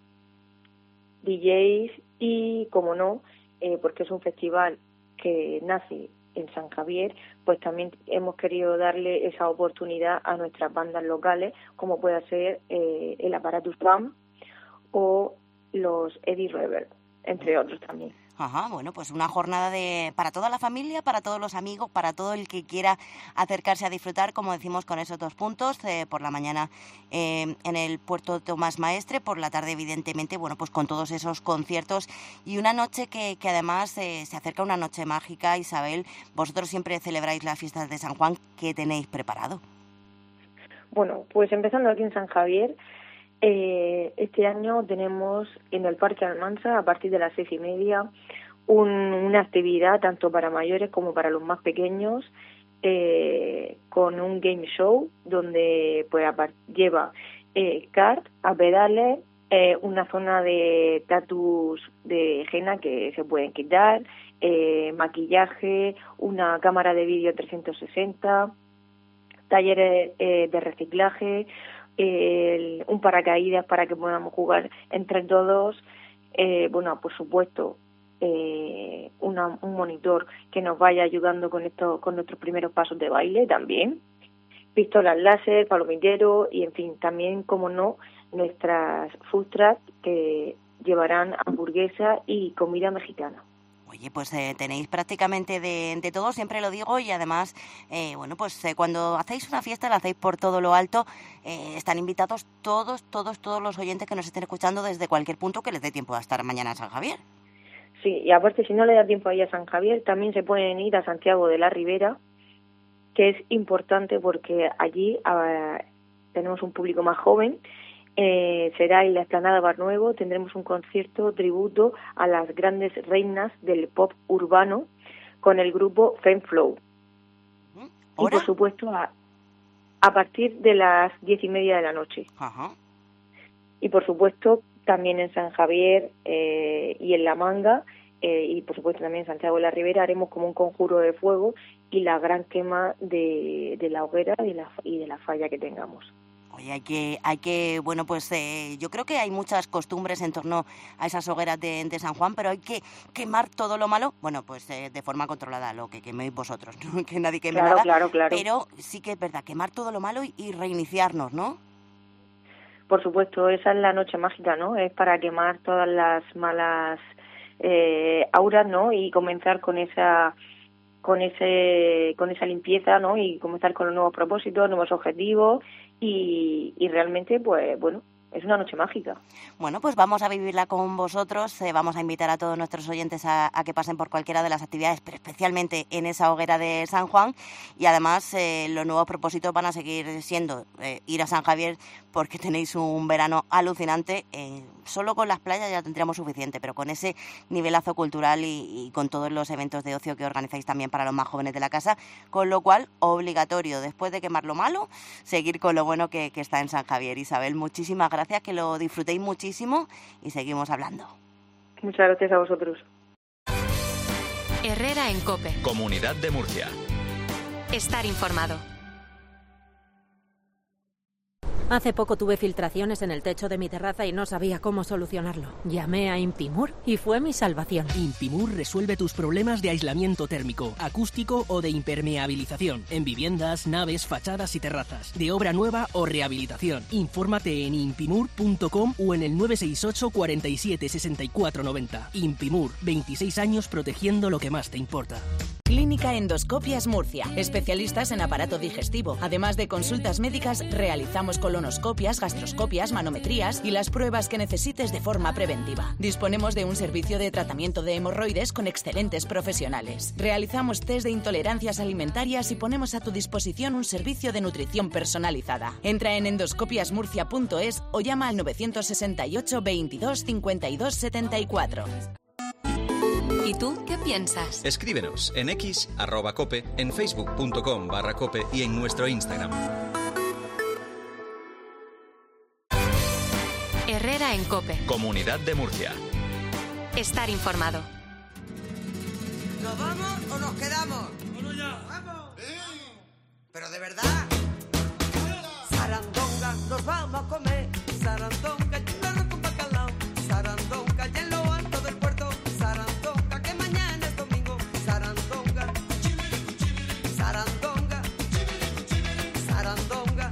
D Js y, como no, eh, porque es un festival que nace en San Javier, pues también hemos querido darle esa oportunidad a nuestras bandas locales, como puede ser eh, el Apparatus Band o los Eddie Reverb, entre otros también. Ajá, bueno, pues una jornada de para toda la familia, para todos los amigos, para todo el que quiera acercarse a disfrutar, como decimos, con esos dos puntos, eh, por la mañana eh, en el puerto Tomás Maestre, por la tarde, evidentemente, bueno, pues con todos esos conciertos y una noche que, que además eh, se acerca una noche mágica. Isabel, vosotros siempre celebráis las fiestas de San Juan, ¿qué tenéis preparado? Bueno, pues empezando aquí en San Javier, Eh, este año tenemos en el Parque Almansa, a partir de las seis y media, un, una actividad tanto para mayores como para los más pequeños, eh, con un game show donde pues lleva eh, kart a pedales, eh, una zona de tatus de henna que se pueden quitar, eh, maquillaje, una cámara de vídeo trescientos sesenta, talleres eh, de reciclaje, El, un paracaídas para que podamos jugar entre todos, eh, bueno, por supuesto, eh, una, un monitor que nos vaya ayudando con esto, con nuestros primeros pasos de baile también, pistolas láser, palomitero y, en fin, también, como no, nuestras food trucks que llevarán hamburguesa y comida mexicana. Oye, pues eh, tenéis prácticamente de, de todo, siempre lo digo, y además, eh, bueno, pues eh, cuando hacéis una fiesta, la hacéis por todo lo alto, eh, están invitados todos, todos, todos los oyentes que nos estén escuchando desde cualquier punto que les dé tiempo a estar mañana en San Javier. Sí, y aparte si no le da tiempo a ir a San Javier, también se pueden ir a Santiago de la Ribera, que es importante porque allí uh, tenemos un público más joven. Eh, será en la Explanada Bar Nuevo, tendremos un concierto tributo a las grandes reinas del pop urbano con el grupo Femflow. Y por supuesto a, a partir de las diez y media de la noche. Ajá. Y por supuesto también en San Javier eh, y en La Manga eh, y por supuesto también en Santiago de la Ribera haremos como un conjuro de fuego y la gran quema de, de la hoguera y, la, y de la falla que tengamos. Oye, hay que, hay que, bueno, pues eh, yo creo que hay muchas costumbres en torno a esas hogueras de, de San Juan, pero hay que quemar todo lo malo, bueno, pues eh, de forma controlada, lo que queméis vosotros, ¿no? Que nadie queme claro, nada, claro, claro. Pero sí que es verdad, quemar todo lo malo y, y reiniciarnos, ¿no? Por supuesto, esa es la noche mágica, ¿no? Es para quemar todas las malas eh, auras, ¿no? Y comenzar con esa con ese con esa limpieza, ¿no? Y comenzar con los nuevos propósitos, nuevos objetivos y, y realmente, pues, bueno, es una noche mágica. Bueno, pues vamos a vivirla con vosotros, eh, vamos a invitar a todos nuestros oyentes a, a que pasen por cualquiera de las actividades, pero especialmente en esa hoguera de San Juan, y además eh, los nuevos propósitos van a seguir siendo eh, ir a San Javier, porque tenéis un verano alucinante. Eh, solo con las playas ya tendríamos suficiente, pero con ese nivelazo cultural y, y con todos los eventos de ocio que organizáis también para los más jóvenes de la casa, con lo cual, obligatorio, después de quemar lo malo, seguir con lo bueno que, que está en San Javier. Isabel, muchísimas gracias. Gracias, que lo disfrutéis muchísimo y seguimos hablando. Muchas gracias a vosotros. Herrera en COPE. Comunidad de Murcia. Estar informado. Hace poco tuve filtraciones en el techo de mi terraza y no sabía cómo solucionarlo. Llamé a Impimur y fue mi salvación. Impimur resuelve tus problemas de aislamiento térmico, acústico o de impermeabilización en viviendas, naves, fachadas y terrazas, de obra nueva o rehabilitación. Infórmate en impimur punto com o en el nueve seis ocho, cuarenta y siete, sesenta y cuatro noventa. Impimur, veintiséis años protegiendo lo que más te importa. Clínica Endoscopias Murcia, especialistas en aparato digestivo. Además de consultas médicas, realizamos colonoscopias, gastroscopias, manometrías y las pruebas que necesites de forma preventiva. Disponemos de un servicio de tratamiento de hemorroides con excelentes profesionales. Realizamos test de intolerancias alimentarias y ponemos a tu disposición un servicio de nutrición personalizada. Entra en endoscopias murcia punto es o llama al nueve seis ocho, veintidós, cincuenta y dos, setenta y cuatro. ¿Y tú qué piensas? Escríbenos en X, arroba cope, en facebook punto com barra cope y en nuestro Instagram. Herrera en COPE. Comunidad de Murcia. Estar informado. ¿Nos vamos o nos quedamos? ¡Vamos ya! ¡Vamos! ¿Pero de verdad? Sarandonga, nos vamos a comer. Sarandonga, y un arroz con bacalao. Sarandonga, y en lo alto del puerto. Sarandonga, que mañana es domingo. Sarandonga, Sarandonga, Sarandonga,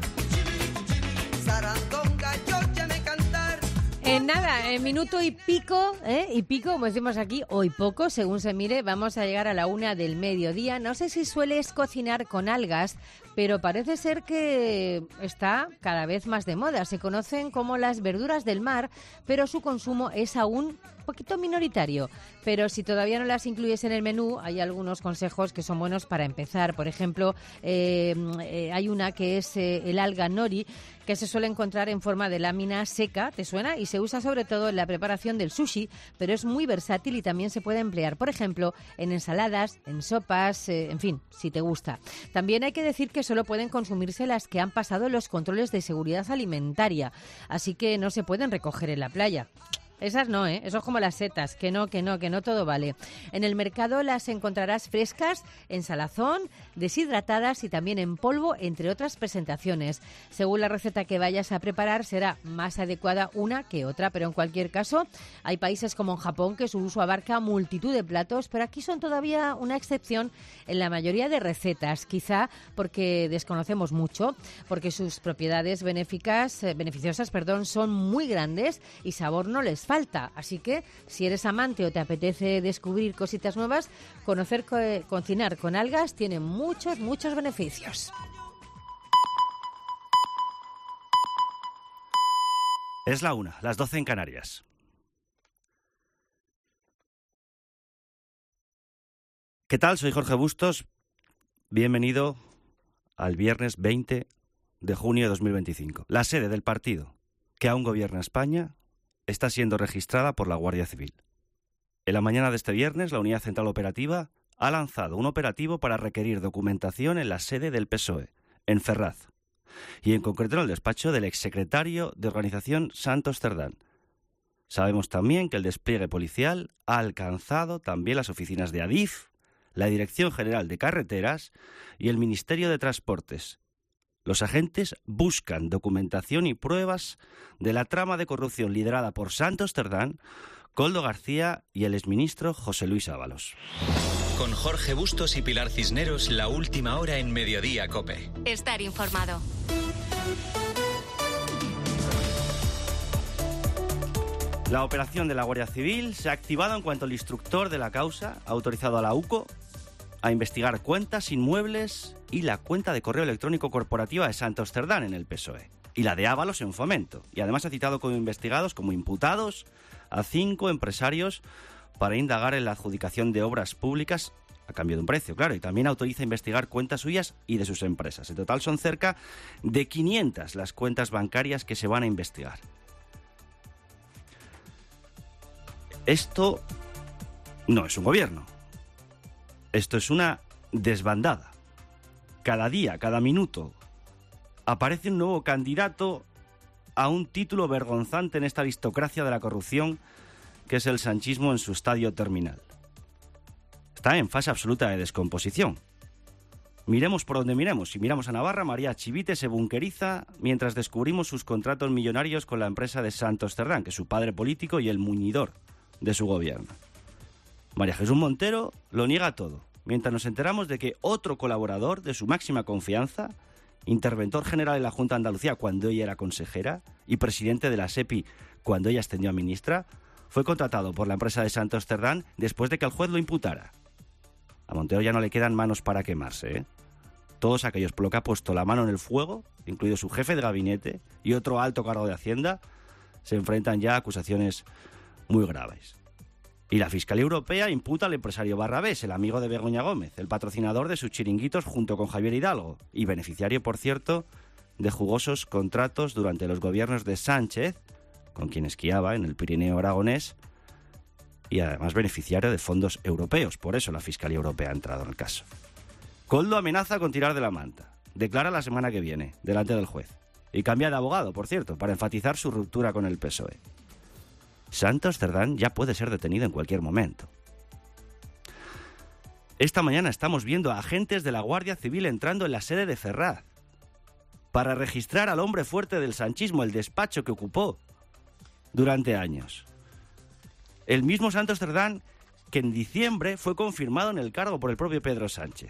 Sarandonga, yo ya me cantar. En nada, en minuto y pico, ¿eh? y pico, como decimos aquí, o y poco, según se mire, vamos a llegar a la una del mediodía. No sé si sueles cocinar con algas, pero parece ser que está cada vez más de moda. Se conocen como las verduras del mar, pero su consumo es aún un poquito minoritario. Pero si todavía no las incluyes en el menú, hay algunos consejos que son buenos para empezar. Por ejemplo, eh, eh, hay una que es eh, el alga nori, que se suele encontrar en forma de lámina seca, ¿te suena? Y se usa sobre todo en la preparación del sushi, pero es muy versátil y también se puede emplear, por ejemplo, en ensaladas, en sopas, eh, en fin, si te gusta. También hay que decir que solo pueden consumirse las que han pasado los controles de seguridad alimentaria, así que no se pueden recoger en la playa. Esas no, ¿eh? Eso es como las setas, que no, que no, que no todo vale. En el mercado las encontrarás frescas, en salazón, deshidratadas y también en polvo, entre otras presentaciones. Según la receta que vayas a preparar, será más adecuada una que otra, pero en cualquier caso, hay países como en Japón que su uso abarca multitud de platos, pero aquí son todavía una excepción en la mayoría de recetas, quizá porque desconocemos mucho, porque sus propiedades benéficas, eh, beneficiosas perdón, son muy grandes y sabor no les falta. Así que si eres amante o te apetece descubrir cositas nuevas, conocer co- cocinar con algas tiene muchos, muchos beneficios. Es la una, las doce en Canarias. ¿Qué tal? Soy Jorge Bustos. Bienvenido al viernes veinte de junio de dos mil veinticinco. La sede del partido que aún gobierna España está siendo registrada por la Guardia Civil. En la mañana de este viernes, la Unidad Central Operativa ha lanzado un operativo para requerir documentación en la sede del P S O E, en Ferraz, y en concreto en el despacho del exsecretario de Organización Santos Cerdán. Sabemos también que el despliegue policial ha alcanzado también las oficinas de Adif, la Dirección General de Carreteras y el Ministerio de Transportes. Los agentes buscan documentación y pruebas de la trama de corrupción liderada por Santos Cerdán, Koldo García y el exministro José Luis Ábalos. Con Jorge Bustos y Pilar Cisneros, la última hora en Mediodía COPE. Estar informado. La operación de la Guardia Civil se ha activado en cuanto el instructor de la causa ha autorizado a la U C O a investigar cuentas inmuebles y la cuenta de correo electrónico corporativa de Santos Cerdán en el P S O E y la de Ábalos en Fomento. Y además ha citado como investigados, como imputados, a cinco empresarios para indagar en la adjudicación de obras públicas a cambio de un precio, claro, y también autoriza a investigar cuentas suyas y de sus empresas. En total son cerca de quinientas las cuentas bancarias que se van a investigar. Esto no es un gobierno. Esto es una desbandada. Cada día, cada minuto, aparece un nuevo candidato a un título vergonzante en esta aristocracia de la corrupción que es el sanchismo en su estadio terminal. Está en fase absoluta de descomposición. Miremos por donde miremos. Si miramos a Navarra, María Chivite se bunqueriza mientras descubrimos sus contratos millonarios con la empresa de Santos Cerdán, que es su padre político y el muñidor de su gobierno. María Jesús Montero lo niega todo, mientras nos enteramos de que otro colaborador de su máxima confianza, interventor general en la Junta de Andalucía cuando ella era consejera y presidente de la SEPI cuando ella ascendió a ministra, fue contratado por la empresa de Santos Cerdán después de que el juez lo imputara. A Montero ya no le quedan manos para quemarse, ¿eh? Todos aquellos por los que ha puesto la mano en el fuego, incluido su jefe de gabinete y otro alto cargo de Hacienda, se enfrentan ya a acusaciones muy graves. Y la Fiscalía Europea imputa al empresario Barrabés, el amigo de Begoña Gómez, el patrocinador de sus chiringuitos junto con Javier Hidalgo y beneficiario, por cierto, de jugosos contratos durante los gobiernos de Sánchez, con quien esquiaba en el Pirineo aragonés, y además beneficiario de fondos europeos. Por eso la Fiscalía Europea ha entrado en el caso. Koldo amenaza con tirar de la manta. Declara la semana que viene, delante del juez. Y cambia de abogado, por cierto, para enfatizar su ruptura con el P S O E. Santos Cerdán ya puede ser detenido en cualquier momento. Esta mañana estamos viendo a agentes de la Guardia Civil entrando en la sede de Ferraz para registrar al hombre fuerte del sanchismo, el despacho que ocupó durante años. El mismo Santos Cerdán que en diciembre fue confirmado en el cargo por el propio Pedro Sánchez.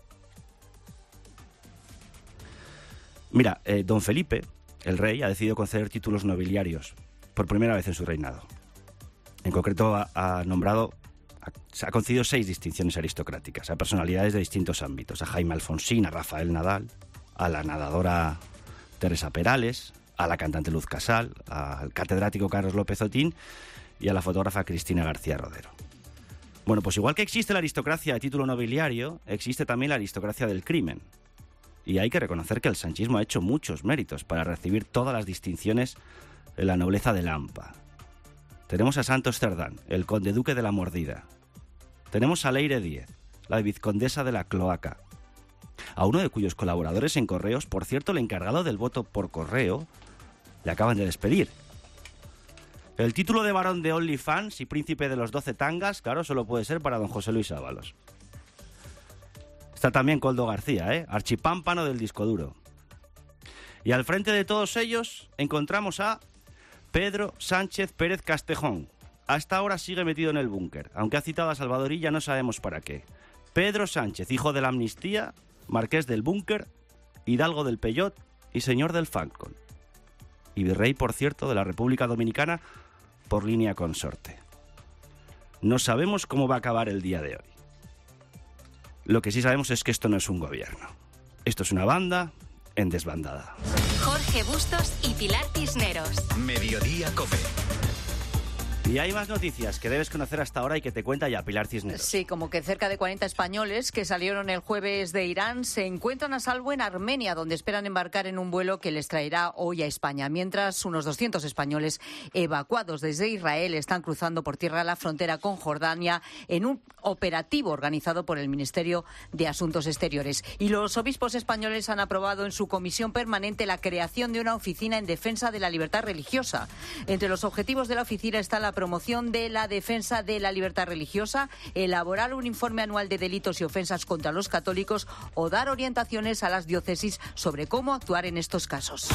Mira, eh, don Felipe, el rey, ha decidido conceder títulos nobiliarios por primera vez en su reinado. En concreto ha, ha nombrado, ha, ha concedido seis distinciones aristocráticas a personalidades de distintos ámbitos. A Jaime Alfonsín, a Rafael Nadal, a la nadadora Teresa Perales, a la cantante Luz Casal, al catedrático Carlos López Otín y a la fotógrafa Cristina García Rodero. Bueno, pues igual que existe la aristocracia de título nobiliario, existe también la aristocracia del crimen. Y hay que reconocer que el sanchismo ha hecho muchos méritos para recibir todas las distinciones de la nobleza de Lampa. Tenemos a Santos Cerdán, el conde duque de la Mordida. Tenemos a Leire Díez, la vizcondesa de la Cloaca. A uno de cuyos colaboradores en correos, por cierto, el encargado del voto por correo, le acaban de despedir. El título de barón de OnlyFans y príncipe de los doce tangas, claro, solo puede ser para don José Luis Ábalos. Está también Koldo García, ¿eh? Archipámpano del disco duro. Y al frente de todos ellos encontramos a Pedro Sánchez Pérez Castejón. Hasta ahora sigue metido en el búnker, aunque ha citado a Salvador Illa, no sabemos para qué. Pedro Sánchez, hijo de la amnistía, marqués del búnker, hidalgo del Peyot y señor del Falcon. Y virrey, por cierto, de la República Dominicana por línea consorte. No sabemos cómo va a acabar el día de hoy. Lo que sí sabemos es que esto no es un gobierno. Esto es una banda en desbandada. Jorge Bustos y Pilar Cisneros. Mediodía COPE. Y hay más noticias que debes conocer hasta ahora y que te cuenta ya Pilar Cisneros. Sí, como que cerca de cuarenta españoles que salieron el jueves de Irán se encuentran a salvo en Armenia, donde esperan embarcar en un vuelo que les traerá hoy a España. Mientras, unos doscientos españoles evacuados desde Israel están cruzando por tierra la frontera con Jordania en un operativo organizado por el Ministerio de Asuntos Exteriores. Y los obispos españoles han aprobado en su comisión permanente la creación de una oficina en defensa de la libertad religiosa. Entre los objetivos de la oficina está la promoción de la defensa de la libertad religiosa, elaborar un informe anual de delitos y ofensas contra los católicos o dar orientaciones a las diócesis sobre cómo actuar en estos casos.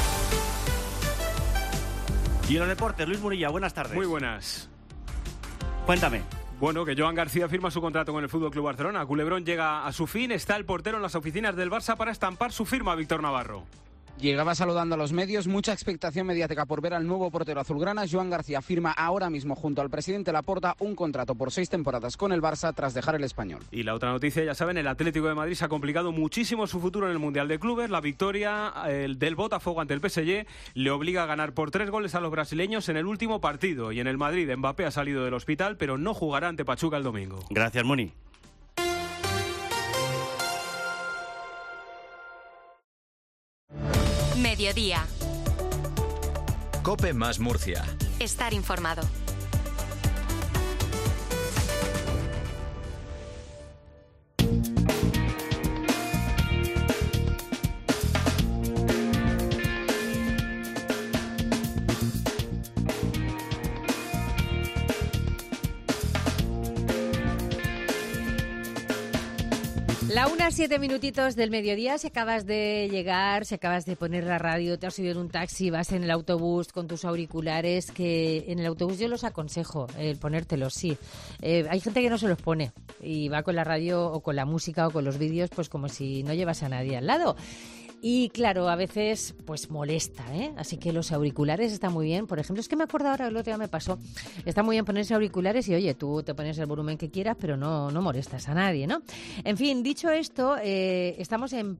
Y en los deportes, Luis Murilla, buenas tardes. Muy buenas. Cuéntame. Bueno, que Joan García firma su contrato con el F C Barcelona. Culebrón llega a su fin, está el portero en las oficinas del Barça para estampar su firma, Víctor Navarro. Llegaba saludando a los medios, mucha expectación mediática por ver al nuevo portero azulgrana. Joan García firma ahora mismo junto al presidente Laporta un contrato por seis temporadas con el Barça tras dejar el español. Y la otra noticia, ya saben, el Atlético de Madrid se ha complicado muchísimo su futuro en el Mundial de Clubes. La victoria el del Botafogo ante el P S G le obliga a ganar por tres goles a los brasileños en el último partido. Y en el Madrid, Mbappé ha salido del hospital, pero no jugará ante Pachuca el domingo. Gracias, Muni. Mediodía. COPE más Murcia. Estar informado. La una, siete minutitos del mediodía. Si acabas de llegar, si acabas de poner la radio, te has subido en un taxi, vas en el autobús con tus auriculares, que en el autobús yo los aconsejo, el ponértelos, sí. Eh, hay gente que no se los pone y va con la radio o con la música o con los vídeos pues como si no llevase a nadie al lado. Y claro, a veces pues molesta, ¿eh? Así que los auriculares están muy bien. Por ejemplo, es que me acuerdo ahora, el otro día me pasó, está muy bien ponerse auriculares y oye, tú te pones el volumen que quieras, pero no, no molestas a nadie, ¿no? En fin, dicho esto, eh, estamos en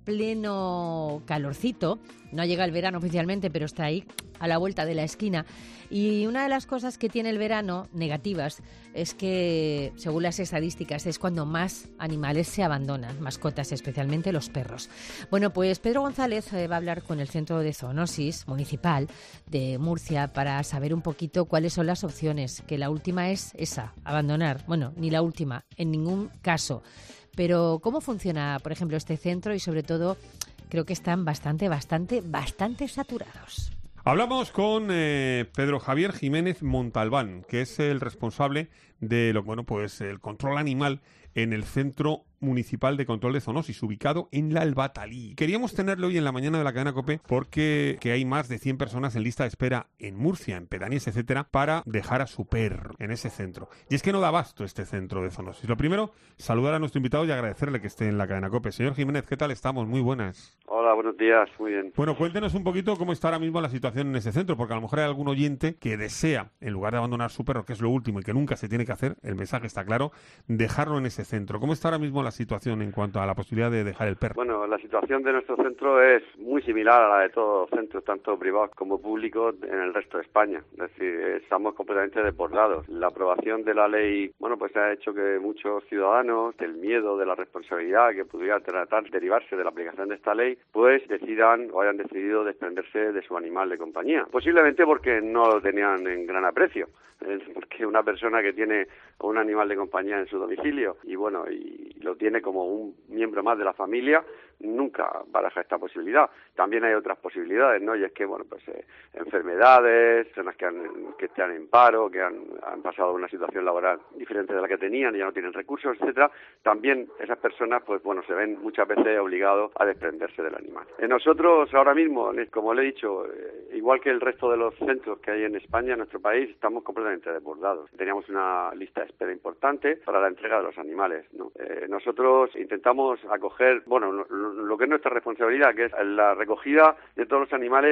pleno calorcito. No llega el verano oficialmente, pero está ahí, a la vuelta de la esquina. Y una de las cosas que tiene el verano, negativas, es que, según las estadísticas, es cuando más animales se abandonan, mascotas, especialmente los perros. Bueno, pues Pedro González eh, va a hablar con el Centro de Zoonosis Municipal de Murcia para saber un poquito cuáles son las opciones, que la última es esa, abandonar. Bueno, ni la última, en ningún caso. Pero, ¿cómo funciona, por ejemplo, este centro? Y sobre todo, creo que están bastante, bastante, bastante saturados. Hablamos con eh, Pedro Javier Jiménez Montalbán, que es el responsable de lo bueno, pues el control animal en el Centro Municipal de Control de Zoonosis, ubicado en la Albatalí. Queríamos tenerlo hoy en la mañana de la cadena COPE porque que hay más de cien personas en lista de espera en Murcia, en pedanías, etcétera, para dejar a su perro en ese centro. Y es que no da abasto este centro de zoonosis. Lo primero, saludar a nuestro invitado y agradecerle que esté en la cadena COPE. Señor Jiménez, ¿qué tal estamos? Muy buenas. Hola, buenos días, muy bien. Bueno, cuéntenos un poquito cómo está ahora mismo la situación en ese centro, porque a lo mejor hay algún oyente que desea, en lugar de abandonar su perro, que es lo último y que nunca se tiene que hacer, el mensaje está claro, dejarlo en ese centro. ¿Cómo está ahora mismo la situación en cuanto a la posibilidad de dejar el perro? Bueno, la situación de nuestro centro es muy similar a la de todos los centros, tanto privados como públicos, en el resto de España. Es decir, estamos completamente desbordados. La aprobación de la ley, bueno, pues ha hecho que muchos ciudadanos, del miedo, de la responsabilidad que pudiera tratar derivarse de la aplicación de esta ley, pues decidan o hayan decidido desprenderse de su animal de compañía. Posiblemente porque no lo tenían en gran aprecio. Es porque una persona que tiene un animal de compañía en su domicilio y bueno, y lo tiene como un miembro más de la familia, nunca baraja esta posibilidad. También hay otras posibilidades, ¿no? Y es que, bueno, pues eh, enfermedades, personas que, han, que están en paro, que han, han pasado una situación laboral diferente de la que tenían y ya no tienen recursos, etcétera. También esas personas, pues bueno, se ven muchas veces obligados a desprenderse del animal. Eh, nosotros ahora mismo, como le he dicho, eh, igual que el resto de los centros que hay en España, en nuestro país, estamos completamente desbordados. Teníamos una lista de espera importante para la entrega de los animales, ¿no? Eh, nosotros intentamos acoger, bueno, lo, lo que es nuestra responsabilidad, que es la recogida de todos los animales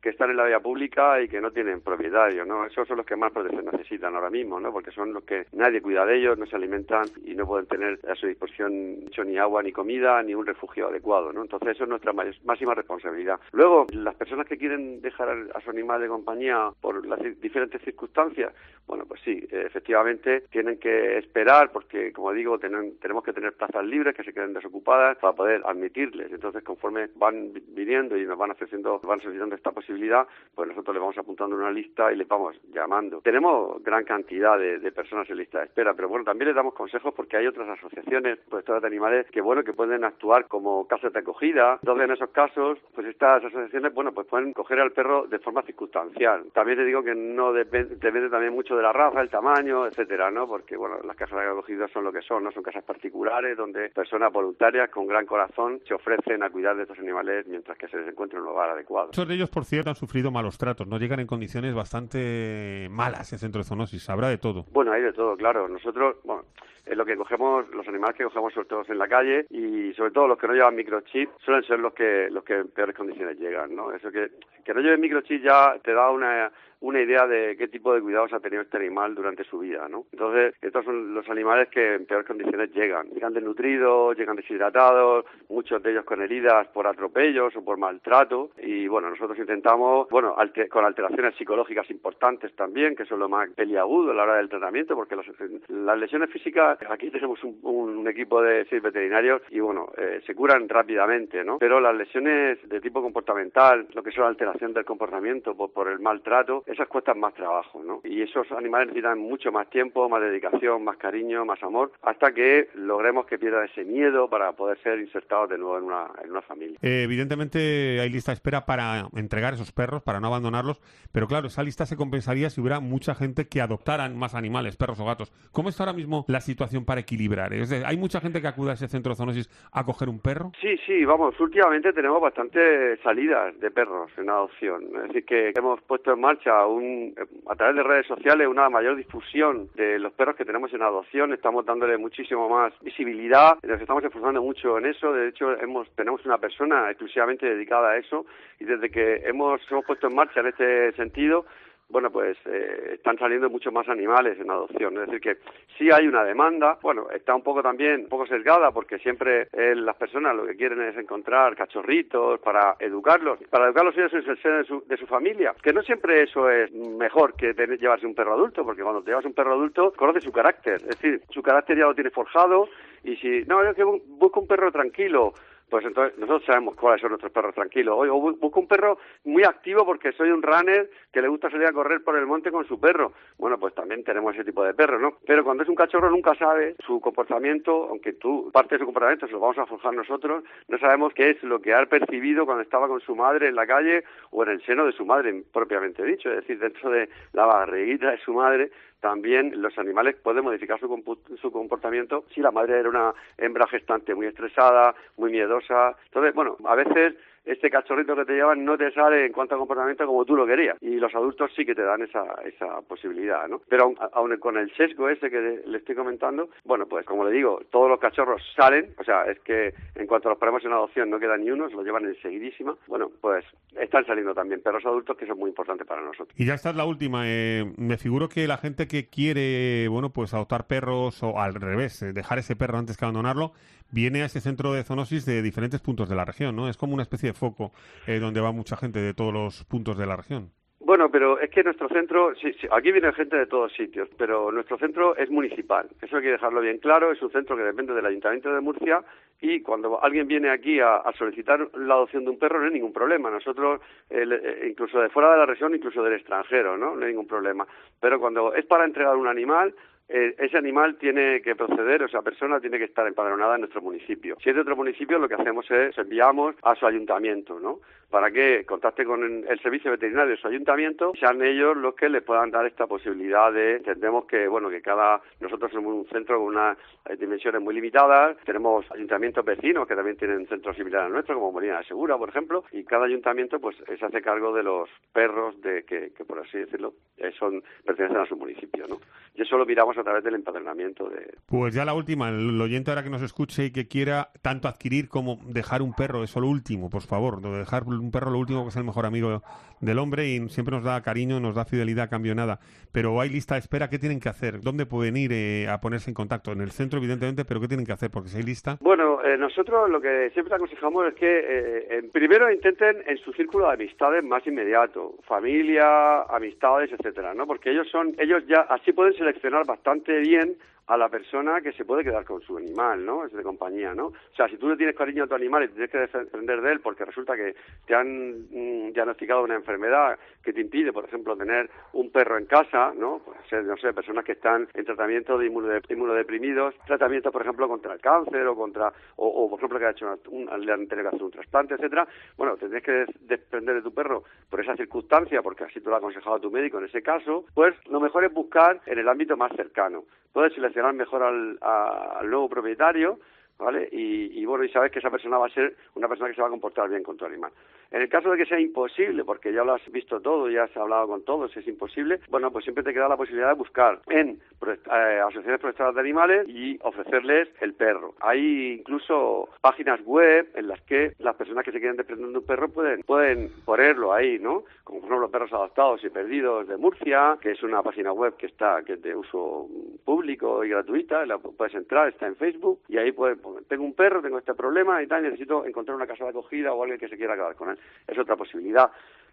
que están en la vía pública y que no tienen propietario, ¿no? Esos son los que más protección necesitan ahora mismo, ¿no? Porque son los que nadie cuida de ellos, no se alimentan y no pueden tener a su disposición ni agua, ni comida, ni un refugio adecuado, ¿no? Entonces eso es nuestra máxima responsabilidad. Luego, las personas que quieren dejar a su animal de compañía por las diferentes circunstancias, bueno, pues sí, efectivamente tienen que esperar porque, como digo, tienen, tenemos que tener plazas libres que se queden desocupadas para poder admitirles. Entonces, conforme van viniendo y nos van ofreciendo, van solicitando esta posibilidad, pues nosotros le vamos apuntando una lista y le vamos llamando. Tenemos gran cantidad de, de personas en lista de espera, pero bueno, también les damos consejos porque hay otras asociaciones protectoras de animales que, bueno, que pueden actuar como casas de acogida. Entonces, en esos casos, pues estas asociaciones, bueno, pues pueden coger al perro de forma circunstancial. También te digo que no depende, depende también mucho de la raza, el tamaño, etcétera, ¿no? Porque, bueno, las casas de acogida son lo que son, ¿no? Son casas particulares donde personas voluntarias con gran corazón se ofrecen a cuidar de estos animales mientras que se les encuentra un lugar adecuado. Muchos de ellos, por cierto, han sufrido malos tratos, no llegan en condiciones bastante malas en centro de zoonosis, habrá de todo. Bueno, hay de todo, claro. Nosotros, bueno, es lo que cogemos, los animales que cogemos sobre todo en la calle y sobre todo los que no llevan microchip suelen ser los que los que en peores condiciones llegan, ¿no? Eso que que no lleven microchip ya te da una una idea de qué tipo de cuidados ha tenido este animal durante su vida, ¿no? Entonces, estos son los animales que en peores condiciones llegan. Llegan desnutridos, llegan deshidratados, muchos de ellos con heridas por atropellos o por maltrato. Y bueno, nosotros intentamos, bueno, alter, con alteraciones psicológicas importantes también, que son lo más peliagudo a la hora del tratamiento, porque las, las lesiones físicas, aquí tenemos un, un equipo de seis veterinarios y bueno, eh, se curan rápidamente, ¿no? Pero las lesiones de tipo comportamental, lo que son la alteración del comportamiento por, por el maltrato, esas cuestan más trabajo, ¿no? Y esos animales necesitan mucho más tiempo, más dedicación, más cariño, más amor, hasta que logremos que pierdan ese miedo para poder ser insertados de nuevo en una, en una familia. Eh, evidentemente hay lista de espera para entregar esos perros, para no abandonarlos, pero claro, esa lista se compensaría si hubiera mucha gente que adoptaran más animales, perros o gatos. ¿Cómo está ahora mismo la situación para equilibrar? Es decir, ¿hay mucha gente que acude a ese centro de zoonosis a coger un perro? Sí, sí, vamos, últimamente tenemos bastantes salidas de perros en adopción. Es decir, que hemos puesto en marcha Un, a través de redes sociales una mayor difusión de los perros que tenemos en adopción, estamos dándole muchísimo más visibilidad, nos estamos esforzando mucho en eso, de hecho hemos tenemos una persona exclusivamente dedicada a eso y desde que hemos, hemos puesto en marcha en este sentido, bueno, pues eh, están saliendo muchos más animales en adopción, es decir que sí hay una demanda, bueno, está un poco también, un poco sesgada porque siempre eh, las personas lo que quieren es encontrar cachorritos para educarlos, para educarlos ellos en el seno de su, de su familia, que no siempre eso es mejor que tener, llevarse un perro adulto, porque cuando te llevas un perro adulto conoces su carácter, es decir, su carácter ya lo tiene forjado y si, no, es que busco un perro tranquilo, pues entonces nosotros sabemos cuáles son nuestros perros tranquilos. Oye, busco un perro muy activo porque soy un runner que le gusta salir a correr por el monte con su perro. Bueno, pues también tenemos ese tipo de perros, ¿no? Pero cuando es un cachorro nunca sabe su comportamiento, aunque tú parte de su comportamiento se lo vamos a forjar nosotros, no sabemos qué es lo que ha percibido cuando estaba con su madre en la calle o en el seno de su madre, propiamente dicho, es decir, dentro de la barriguita de su madre. También los animales pueden modificar su, compu- su comportamiento si la madre era una hembra gestante muy estresada, muy miedosa. Entonces, bueno, a veces este cachorrito que te llevan no te sale en cuanto a comportamiento como tú lo querías. Y los adultos sí que te dan esa esa posibilidad, ¿no? Pero aun, aun con el sesgo ese que le estoy comentando, bueno, pues como le digo, todos los cachorros salen, o sea, es que en cuanto los ponemos en adopción no queda ni uno, se los llevan enseguidísima. Bueno, pues están saliendo también perros adultos que son muy importantes para nosotros. Y ya esta es la última. Eh, me figuro que la gente que quiere, bueno, pues adoptar perros o al revés, eh, dejar ese perro antes que abandonarlo, viene a ese centro de zoonosis de diferentes puntos de la región, ¿no? Es como una especie de foco eh, donde va mucha gente de todos los puntos de la región. Bueno, pero es que nuestro centro, sí, sí, aquí viene gente de todos sitios, pero nuestro centro es municipal. Eso hay que dejarlo bien claro, es un centro que depende del Ayuntamiento de Murcia y cuando alguien viene aquí a, a solicitar la adopción de un perro no hay ningún problema. Nosotros, eh, incluso de fuera de la región, incluso del extranjero, ¿no? No hay ningún problema. Pero cuando es para entregar un animal, Eh, ese animal tiene que proceder, o esa persona tiene que estar empadronada en nuestro municipio. Si es de otro municipio, lo que hacemos es enviamos a su ayuntamiento, ¿no? Para que contacte con el servicio veterinario de su ayuntamiento, sean ellos los que les puedan dar esta posibilidad de, entendemos que, bueno, que cada, nosotros somos un centro con unas dimensiones muy limitadas, tenemos ayuntamientos vecinos que también tienen centros similares al nuestro, como Molina de Segura, por ejemplo, y cada ayuntamiento, pues, se hace cargo de los perros de que, que por así decirlo, eh, son, pertenecen a su municipio, ¿no? Y eso lo miramos a través del empadronamiento de... Pues ya la última, el oyente ahora que nos escuche y que quiera tanto adquirir como dejar un perro, eso lo último, por favor, de dejar un perro lo último que es el mejor amigo del hombre y siempre nos da cariño, nos da fidelidad a cambio de nada. Pero hay lista de espera, ¿qué tienen que hacer? ¿Dónde pueden ir eh, a ponerse en contacto? En el centro, evidentemente, pero ¿qué tienen que hacer? Porque si hay lista... Bueno, eh, nosotros lo que siempre aconsejamos es que eh, eh, primero intenten en su círculo de amistades más inmediato, familia, amistades, etcétera, ¿no? Porque ellos son, ellos ya así pueden seleccionar bastante bien a la persona que se puede quedar con su animal, ¿no? Es de compañía, ¿no? O sea, si tú le tienes cariño a tu animal y tienes que defender de él porque resulta que te han mm, diagnosticado una enfermedad que te impide, por ejemplo, tener un perro en casa, ¿no? Pues, no sé, personas que están en tratamiento de inmunodeprimidos, tratamiento, por ejemplo, contra el cáncer o contra, o, o por ejemplo, que ha hecho un, le han tenido que hacer un trasplante, etcétera. Bueno, te tienes que desprender de tu perro por esa circunstancia, porque así te lo ha aconsejado tu médico en ese caso, pues lo mejor es buscar en el ámbito más cercano. Puedes seleccionar mejor al, a, al nuevo propietario, ¿vale? Y, y bueno, y sabes que esa persona va a ser una persona que se va a comportar bien con tu animal. En el caso de que sea imposible, porque ya lo has visto todo, ya has hablado con todos, es imposible, bueno, pues siempre te queda la posibilidad de buscar en eh, asociaciones protectoras de animales y ofrecerles el perro. Hay incluso páginas web en las que las personas que se quieren desprender de un perro pueden pueden ponerlo ahí, ¿no? Como por ejemplo Perros Adoptados y Perdidos de Murcia, que es una página web que está que es de uso público y gratuita, la puedes entrar, está en Facebook y ahí puedes, tengo un perro, tengo este problema y tal, y necesito encontrar una casa de acogida o alguien que se quiera quedar con él. Es otra posibilidad.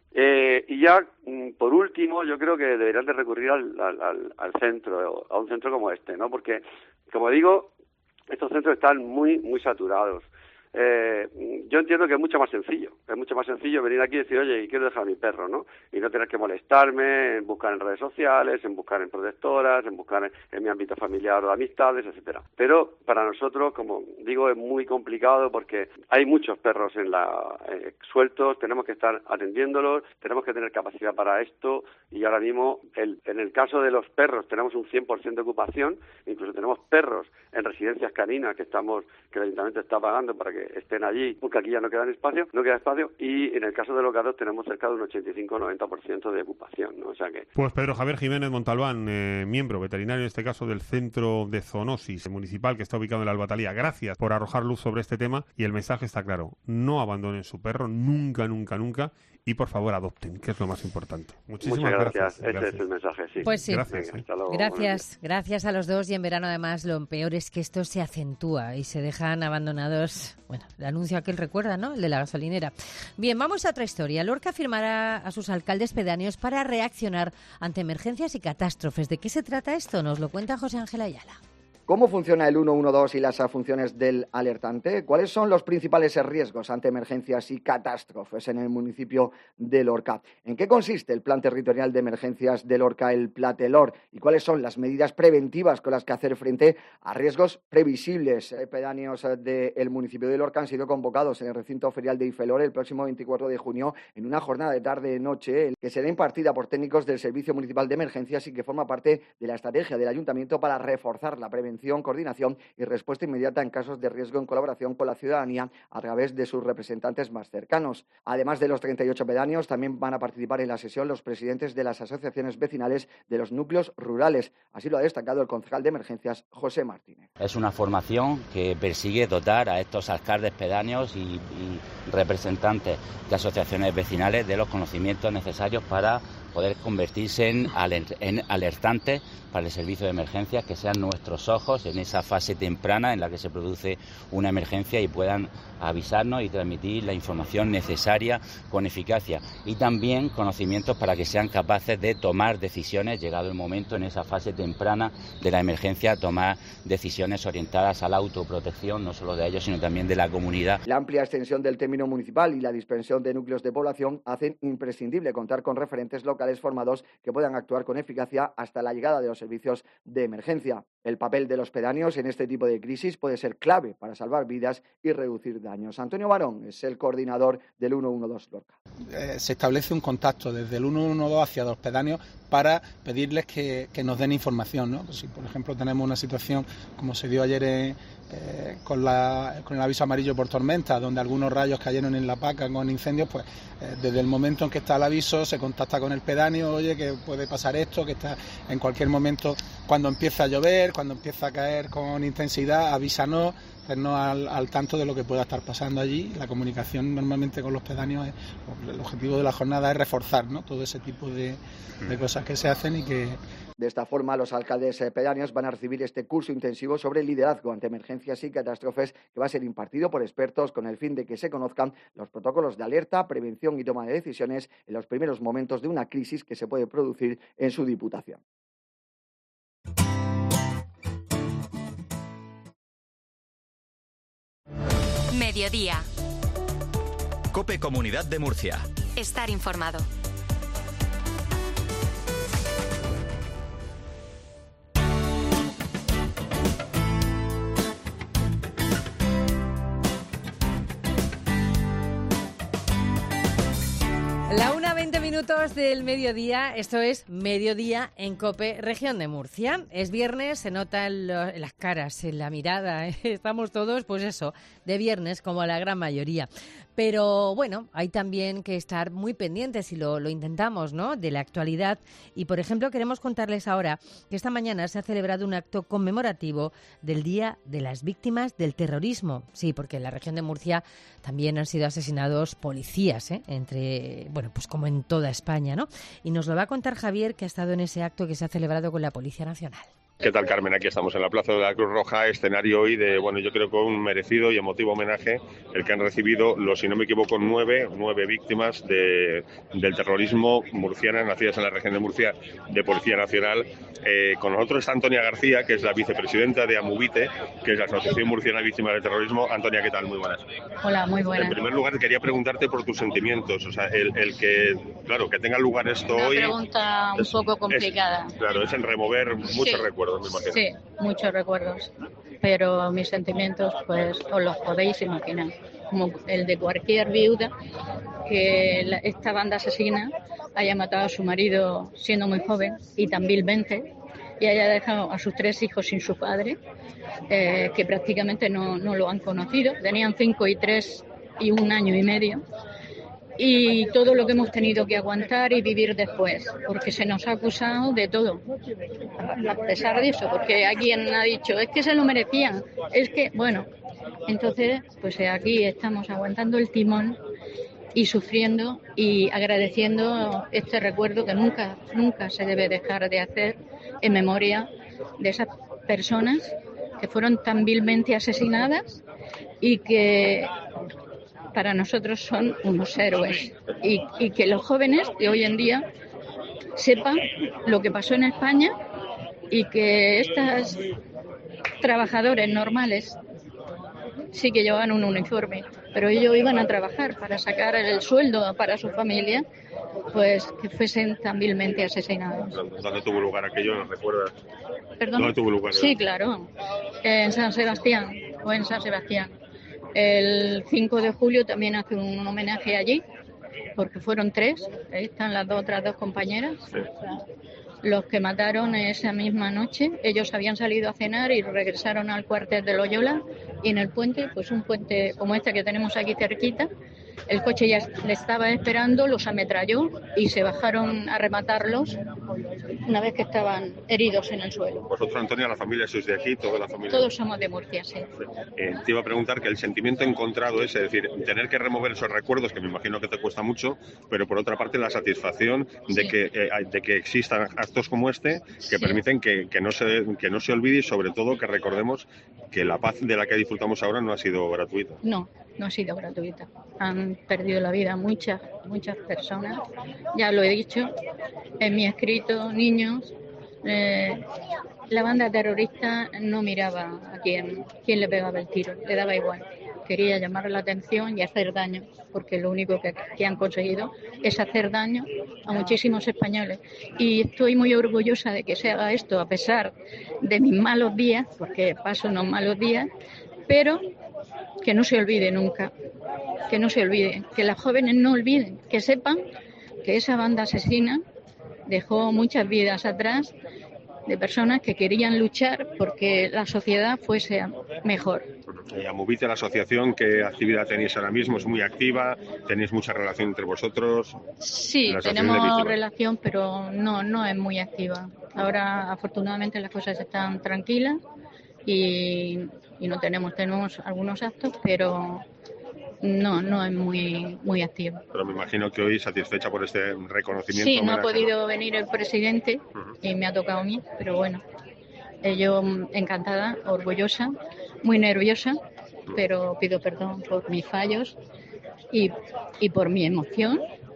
Eh, y ya, por último, yo creo que deberían de recurrir al, al, al centro, a un centro como este, ¿no? Porque, como digo, estos centros están muy, muy saturados. Eh, yo entiendo que es mucho más sencillo, es mucho más sencillo venir aquí y decir, oye, quiero dejar a mi perro, ¿no? Y no tener que molestarme en buscar en redes sociales, en buscar en protectoras, en buscar en, en mi ámbito familiar o de amistades, etcétera. Pero para nosotros, como digo, es muy complicado porque hay muchos perros en la eh, sueltos, tenemos que estar atendiéndolos, tenemos que tener capacidad para esto y ahora mismo, el, en el caso de los perros, tenemos un cien por ciento de ocupación, incluso tenemos perros en residencias caninas que estamos que el ayuntamiento está pagando para que estén allí, porque aquí ya no queda espacio, no queda espacio, y en el caso de los gatos tenemos cerca de un ochenta y cinco a noventa por ciento de ocupación, ¿no? O sea que... Pues Pedro Javier Jiménez Montalbán, eh, miembro veterinario en este caso del Centro de Zoonosis Municipal que está ubicado en la Albatalía, gracias por arrojar luz sobre este tema y el mensaje está claro, no abandonen su perro, nunca, nunca, nunca, y por favor adopten, que es lo más importante. Muchísimas Muchas gracias, gracias. ese gracias. es el mensaje, sí. Pues sí. Gracias, Venga, hasta luego. Gracias, gracias a los dos y en verano además lo peor es que esto se acentúa y se dejan abandonados, bueno, el anuncio aquel recuerda, ¿no? El de la gasolinera. Bien, vamos a otra historia. Lorca firmará a sus alcaldes pedáneos para reaccionar ante emergencias y catástrofes. ¿De qué se trata esto? Nos lo cuenta José Ángel Ayala. ¿Cómo funciona el uno uno dos y las funciones del alertante? ¿Cuáles son los principales riesgos ante emergencias y catástrofes en el municipio de Lorca? ¿En qué consiste el Plan Territorial de Emergencias de Lorca, el Platelor? ¿Y cuáles son las medidas preventivas con las que hacer frente a riesgos previsibles? Eh, pedáneos del municipio de Lorca han sido convocados en el recinto ferial de Ifelor el próximo veinticuatro de junio en una jornada de tarde-noche que será impartida por técnicos del Servicio Municipal de Emergencias y que forma parte de la estrategia del Ayuntamiento para reforzar la prevención, coordinación y respuesta inmediata en casos de riesgo en colaboración con la ciudadanía a través de sus representantes más cercanos. Además de los treinta y ocho pedáneos, también van a participar en la sesión los presidentes de las asociaciones vecinales de los núcleos rurales. Así lo ha destacado el concejal de emergencias, José Martínez. Es una formación que persigue dotar a estos alcaldes pedáneos y, y representantes de asociaciones vecinales de los conocimientos necesarios para poder convertirse en, aler- en alertantes para el servicio de emergencias, que sean nuestros ojos en esa fase temprana en la que se produce una emergencia y puedan avisarnos y transmitir la información necesaria con eficacia. Y también conocimientos para que sean capaces de tomar decisiones, llegado el momento en esa fase temprana de la emergencia, tomar decisiones orientadas a la autoprotección, no solo de ellos, sino también de la comunidad. La amplia extensión del término municipal y la dispersión de núcleos de población hacen imprescindible contar con referentes locales formados que puedan actuar con eficacia hasta la llegada de los servicios de emergencia. El papel de los pedáneos en este tipo de crisis puede ser clave para salvar vidas y reducir daños. Antonio Barón es el coordinador del uno uno dos Lorca. Eh, se establece un contacto desde el uno uno dos hacia los pedáneos para pedirles que, que nos den información, ¿no? Si, por ejemplo, tenemos una situación como se dio ayer en, eh, con, la, con el aviso amarillo por tormenta, donde algunos rayos cayeron en la Paca con incendios, pues eh, desde el momento en que está el aviso se contacta con el pedáneo, oye, que puede pasar esto, que está en cualquier momento, cuando empieza a llover, cuando empieza a caer con intensidad, avísanos, hacernos al, al tanto de lo que pueda estar pasando allí. La comunicación normalmente con los pedáneos, es, el objetivo de la jornada es reforzar, ¿no?, todo ese tipo de, de cosas que se hacen y que... De esta forma, los alcaldes pedáneos van a recibir este curso intensivo sobre liderazgo ante emergencias y catástrofes que va a ser impartido por expertos con el fin de que se conozcan los protocolos de alerta, prevención y toma de decisiones en los primeros momentos de una crisis que se puede producir en su diputación. Mediodía. COPE Comunidad de Murcia. Estar informado. La una veinte minutos del mediodía, esto es Mediodía en COPE, Región de Murcia. Es viernes, se nota en, lo, en las caras, en la mirada, ¿eh? Estamos todos, pues eso, de viernes como la gran mayoría. Pero bueno, hay también que estar muy pendientes y lo, lo intentamos, ¿no?, de la actualidad. Y por ejemplo, queremos contarles ahora que esta mañana se ha celebrado un acto conmemorativo del Día de las Víctimas del Terrorismo. Sí, porque en la región de Murcia también han sido asesinados policías, ¿eh?, entre, bueno, pues como en toda España, ¿no? Y nos lo va a contar Javier, que ha estado en ese acto que se ha celebrado con la Policía Nacional. ¿Qué tal, Carmen? Aquí estamos en la Plaza de la Cruz Roja, escenario hoy de, bueno, yo creo que un merecido y emotivo homenaje, el que han recibido los, si no me equivoco, nueve, nueve víctimas de, del terrorismo murcianas, nacidas en la región de Murcia, de Policía Nacional. Eh, con nosotros está Antonia García, que es la vicepresidenta de AMUVITE, que es la Asociación Murciana Víctimas del Terrorismo. Antonia, ¿qué tal? Muy buenas. Hola, muy buenas. En primer lugar, quería preguntarte por tus sentimientos, o sea, el, el que, claro, que tenga lugar esto Una hoy... Una pregunta un es, poco complicada. Es, claro, es en remover muchos sí. recuerdos. Me imagino. Sí, muchos recuerdos, pero mis sentimientos pues os los podéis imaginar, como el de cualquier viuda que la, esta banda asesina haya matado a su marido siendo muy joven y tan vilmente y haya dejado a sus tres hijos sin su padre, eh, que prácticamente no, no lo han conocido, tenían cinco y tres y un año y medio. Y todo lo que hemos tenido que aguantar y vivir después, porque se nos ha acusado de todo, a pesar de eso, porque aquí ha dicho, es que se lo merecían, es que, bueno, entonces, pues aquí estamos aguantando el timón y sufriendo y agradeciendo este recuerdo que nunca, nunca se debe dejar de hacer en memoria de esas personas que fueron tan vilmente asesinadas y que para nosotros son unos héroes y, y que los jóvenes de hoy en día sepan lo que pasó en España y que estos trabajadores normales sí que llevaban un uniforme, pero ellos iban a trabajar para sacar el sueldo para su familia, pues que fuesen tan vilmente asesinados. ¿Dónde tuvo lugar aquello? ¿Nos recuerdas? ¿Perdón? ¿Dónde tuvo lugar? Sí, claro, en San Sebastián o en San Sebastián. El cinco de julio también hace un homenaje allí, porque fueron tres, ahí están las dos, otras dos compañeras, sí. Los que mataron esa misma noche. Ellos habían salido a cenar y regresaron al cuartel de Loyola y en el puente, pues un puente como este que tenemos aquí cerquita, el coche ya le estaba esperando, los ametralló y se bajaron a rematarlos una vez que estaban heridos en el suelo. Vosotros, Antonia, la familia sois de aquí, toda la familia. Todos somos de Murcia, sí. Eh, te iba a preguntar que el sentimiento encontrado es, es decir, tener que remover esos recuerdos, que me imagino que te cuesta mucho, pero por otra parte la satisfacción de, sí. que, eh, de que existan actos como este que sí. permiten que, que, no se, que no se olvide y sobre todo que recordemos que la paz de la que disfrutamos ahora no ha sido gratuita. No, no ha sido gratuita. Han perdido la vida muchas, muchas personas. Ya lo he dicho en mi escrito, niños. Eh, la banda terrorista no miraba a quién, quién le pegaba el tiro, le daba igual. Quería llamar la atención y hacer daño, porque lo único que, que han conseguido es hacer daño a muchísimos españoles. Y estoy muy orgullosa de que se haga esto, a pesar de mis malos días, porque paso unos malos días, pero que no se olvide nunca, que no se olvide, que las jóvenes no olviden, que sepan que esa banda asesina dejó muchas vidas atrás de personas que querían luchar porque la sociedad fuese mejor. Eh, AMUVITE, la asociación, ¿qué actividad tenéis ahora mismo? ¿Es muy activa? ¿Tenéis mucha relación entre vosotros? Sí, tenemos relación, pero no, no es muy activa. Ahora, afortunadamente, las cosas están tranquilas y, y no tenemos, tenemos algunos actos, pero no, no es muy, muy activo. Pero me imagino que hoy satisfecha por este reconocimiento. Sí, no ha homenaje, podido ¿no? venir el presidente y me ha tocado a mí, pero bueno, eh, yo mm, encantada, orgullosa, muy nerviosa, pero pido perdón por mis fallos y, y por mi emoción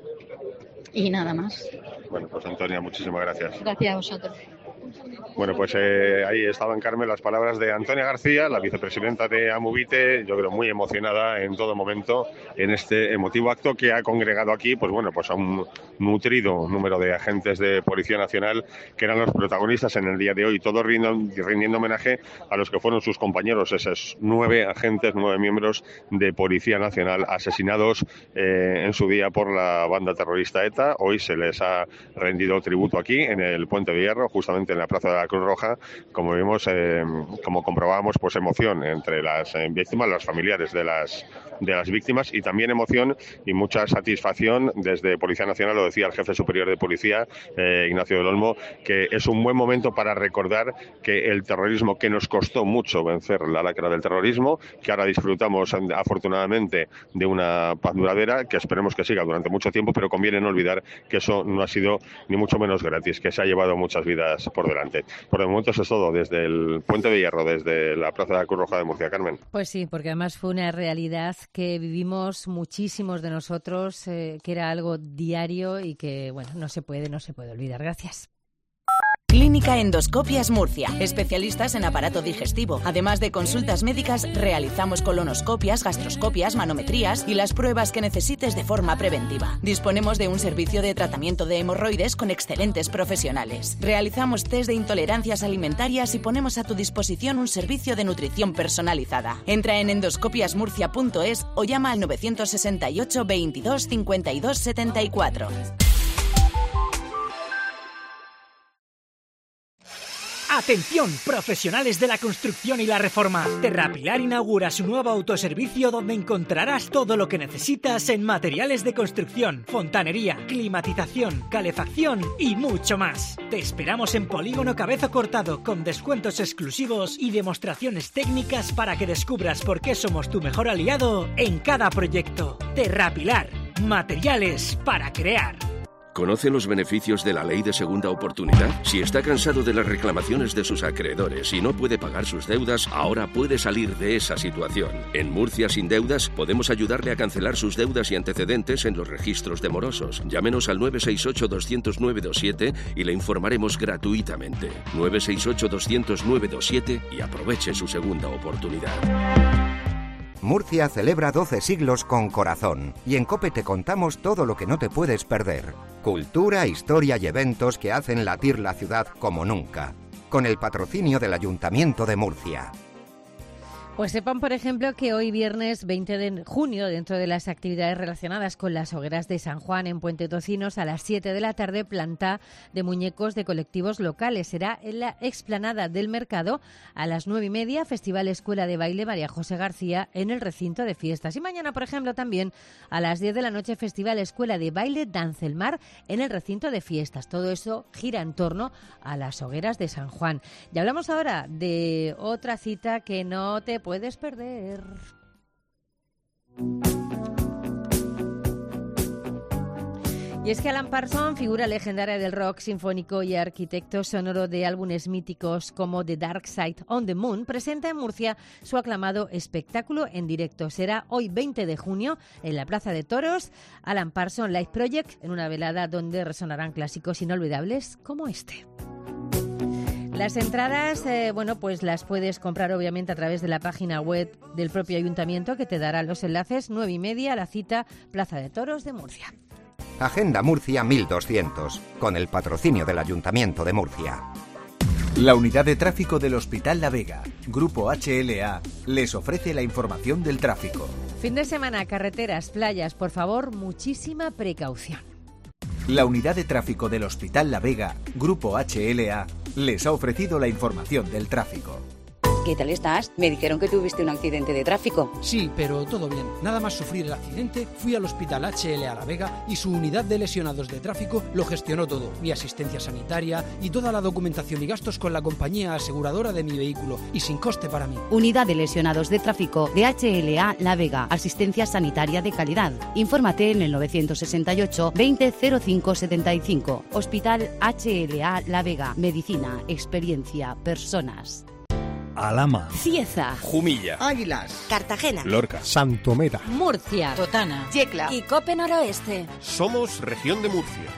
y nada más. Bueno, pues Antonia, muchísimas gracias. Gracias a vosotros. Bueno, pues eh, ahí estaban, Carmen, las palabras de Antonia García, la vicepresidenta de Amuvite, yo creo muy emocionada en todo momento en este emotivo acto que ha congregado aquí, pues bueno, pues a un nutrido número de agentes de Policía Nacional que eran los protagonistas en el día de hoy, todos rindiendo, rindiendo homenaje a los que fueron sus compañeros, esos nueve agentes, nueve miembros de Policía Nacional asesinados eh, en su día por la banda terrorista ETA. Hoy se les ha rendido tributo aquí en el Puente de Hierro, justamente en la Plaza de la Cruz Roja, como vimos, eh, como comprobábamos, pues emoción entre las eh, víctimas, los familiares de las de las víctimas y también emoción y mucha satisfacción desde Policía Nacional, lo decía el jefe superior de policía, eh, Ignacio del Olmo, que es un buen momento para recordar que el terrorismo, que nos costó mucho vencer la lacra del terrorismo, que ahora disfrutamos afortunadamente de una paz duradera, que esperemos que siga durante mucho tiempo, pero conviene no olvidar que eso no ha sido ni mucho menos gratis, que se ha llevado muchas vidas por delante. Por el momento eso es todo desde el Puente de Hierro, desde la Plaza de la Cruz Roja de Murcia. Carmen. Pues sí, porque además fue una realidad que vivimos muchísimos de nosotros, eh, que era algo diario y que, bueno, no se puede, no se puede olvidar. Gracias. Clínica Endoscopias Murcia, especialistas en aparato digestivo. Además de consultas médicas, realizamos colonoscopias, gastroscopias, manometrías y las pruebas que necesites de forma preventiva. Disponemos de un servicio de tratamiento de hemorroides con excelentes profesionales. Realizamos test de intolerancias alimentarias y ponemos a tu disposición un servicio de nutrición personalizada. Entra en endoscopias murcia punto es o llama al nueve seis ocho, veintidós, cincuenta y dos, setenta y cuatro. Atención, profesionales de la construcción y la reforma. Terrapilar inaugura su nuevo autoservicio donde encontrarás todo lo que necesitas en materiales de construcción, fontanería, climatización, calefacción y mucho más. Te esperamos en Polígono Cabezo Cortado con descuentos exclusivos y demostraciones técnicas para que descubras por qué somos tu mejor aliado en cada proyecto. Terrapilar, materiales para crear. ¿Conoce los beneficios de la ley de segunda oportunidad? Si está cansado de las reclamaciones de sus acreedores y no puede pagar sus deudas, ahora puede salir de esa situación. En Murcia Sin Deudas podemos ayudarle a cancelar sus deudas y antecedentes en los registros de morosos. Llámenos al nueve seis ocho, dos cero nueve dos siete y le informaremos gratuitamente. nueve seis ocho, dos cero nueve dos siete y aproveche su segunda oportunidad. Murcia celebra doce siglos con corazón y en COPE te contamos todo lo que no te puedes perder. Cultura, historia y eventos que hacen latir la ciudad como nunca. Con el patrocinio del Ayuntamiento de Murcia. Pues sepan, por ejemplo, que hoy viernes veinte de junio, dentro de las actividades relacionadas con las hogueras de San Juan en Puente Tocinos, a las siete de la tarde, planta de muñecos de colectivos locales. Será en la explanada del mercado. A las nueve y media, Festival Escuela de Baile María José García en el recinto de fiestas. Y mañana, por ejemplo, también a las diez de la noche, Festival Escuela de Baile Dancelmar en el recinto de fiestas. Todo eso gira en torno a las hogueras de San Juan. Y hablamos ahora de otra cita que no te puedes perder. Y es que Alan Parsons, figura legendaria del rock sinfónico y arquitecto sonoro de álbumes míticos como The Dark Side on the Moon, presenta en Murcia su aclamado espectáculo en directo. Será hoy veinte de junio en la Plaza de Toros, Alan Parsons Live Project, en una velada donde resonarán clásicos inolvidables como este. Las entradas, eh, bueno, pues las puedes comprar obviamente a través de la página web del propio ayuntamiento, que te dará los enlaces. Nueve y media, la cita, Plaza de Toros de Murcia. Agenda Murcia mil doscientos, con el patrocinio del Ayuntamiento de Murcia. La unidad de tráfico del Hospital La Vega, Grupo H L A, les ofrece la información del tráfico. Fin de semana, carreteras, playas, por favor, muchísima precaución. La unidad de tráfico del Hospital La Vega, Grupo H L A, les ha ofrecido la información del tráfico. ¿Qué tal estás? Me dijeron que tuviste un accidente de tráfico. Sí, pero todo bien. Nada más sufrir el accidente, fui al Hospital H L A La Vega y su unidad de lesionados de tráfico lo gestionó todo. Mi asistencia sanitaria y toda la documentación y gastos con la compañía aseguradora de mi vehículo y sin coste para mí. Unidad de lesionados de tráfico de H L A La Vega. Asistencia sanitaria de calidad. Infórmate en el novecientos sesenta y ocho veinte cero cinco setenta y cinco. Hospital H L A La Vega. Medicina, experiencia, personas. Alhama, Cieza, Jumilla, Águilas, Cartagena, Lorca, Santomera, Murcia, Totana, Yecla y Cope Noroeste. Somos Región de Murcia.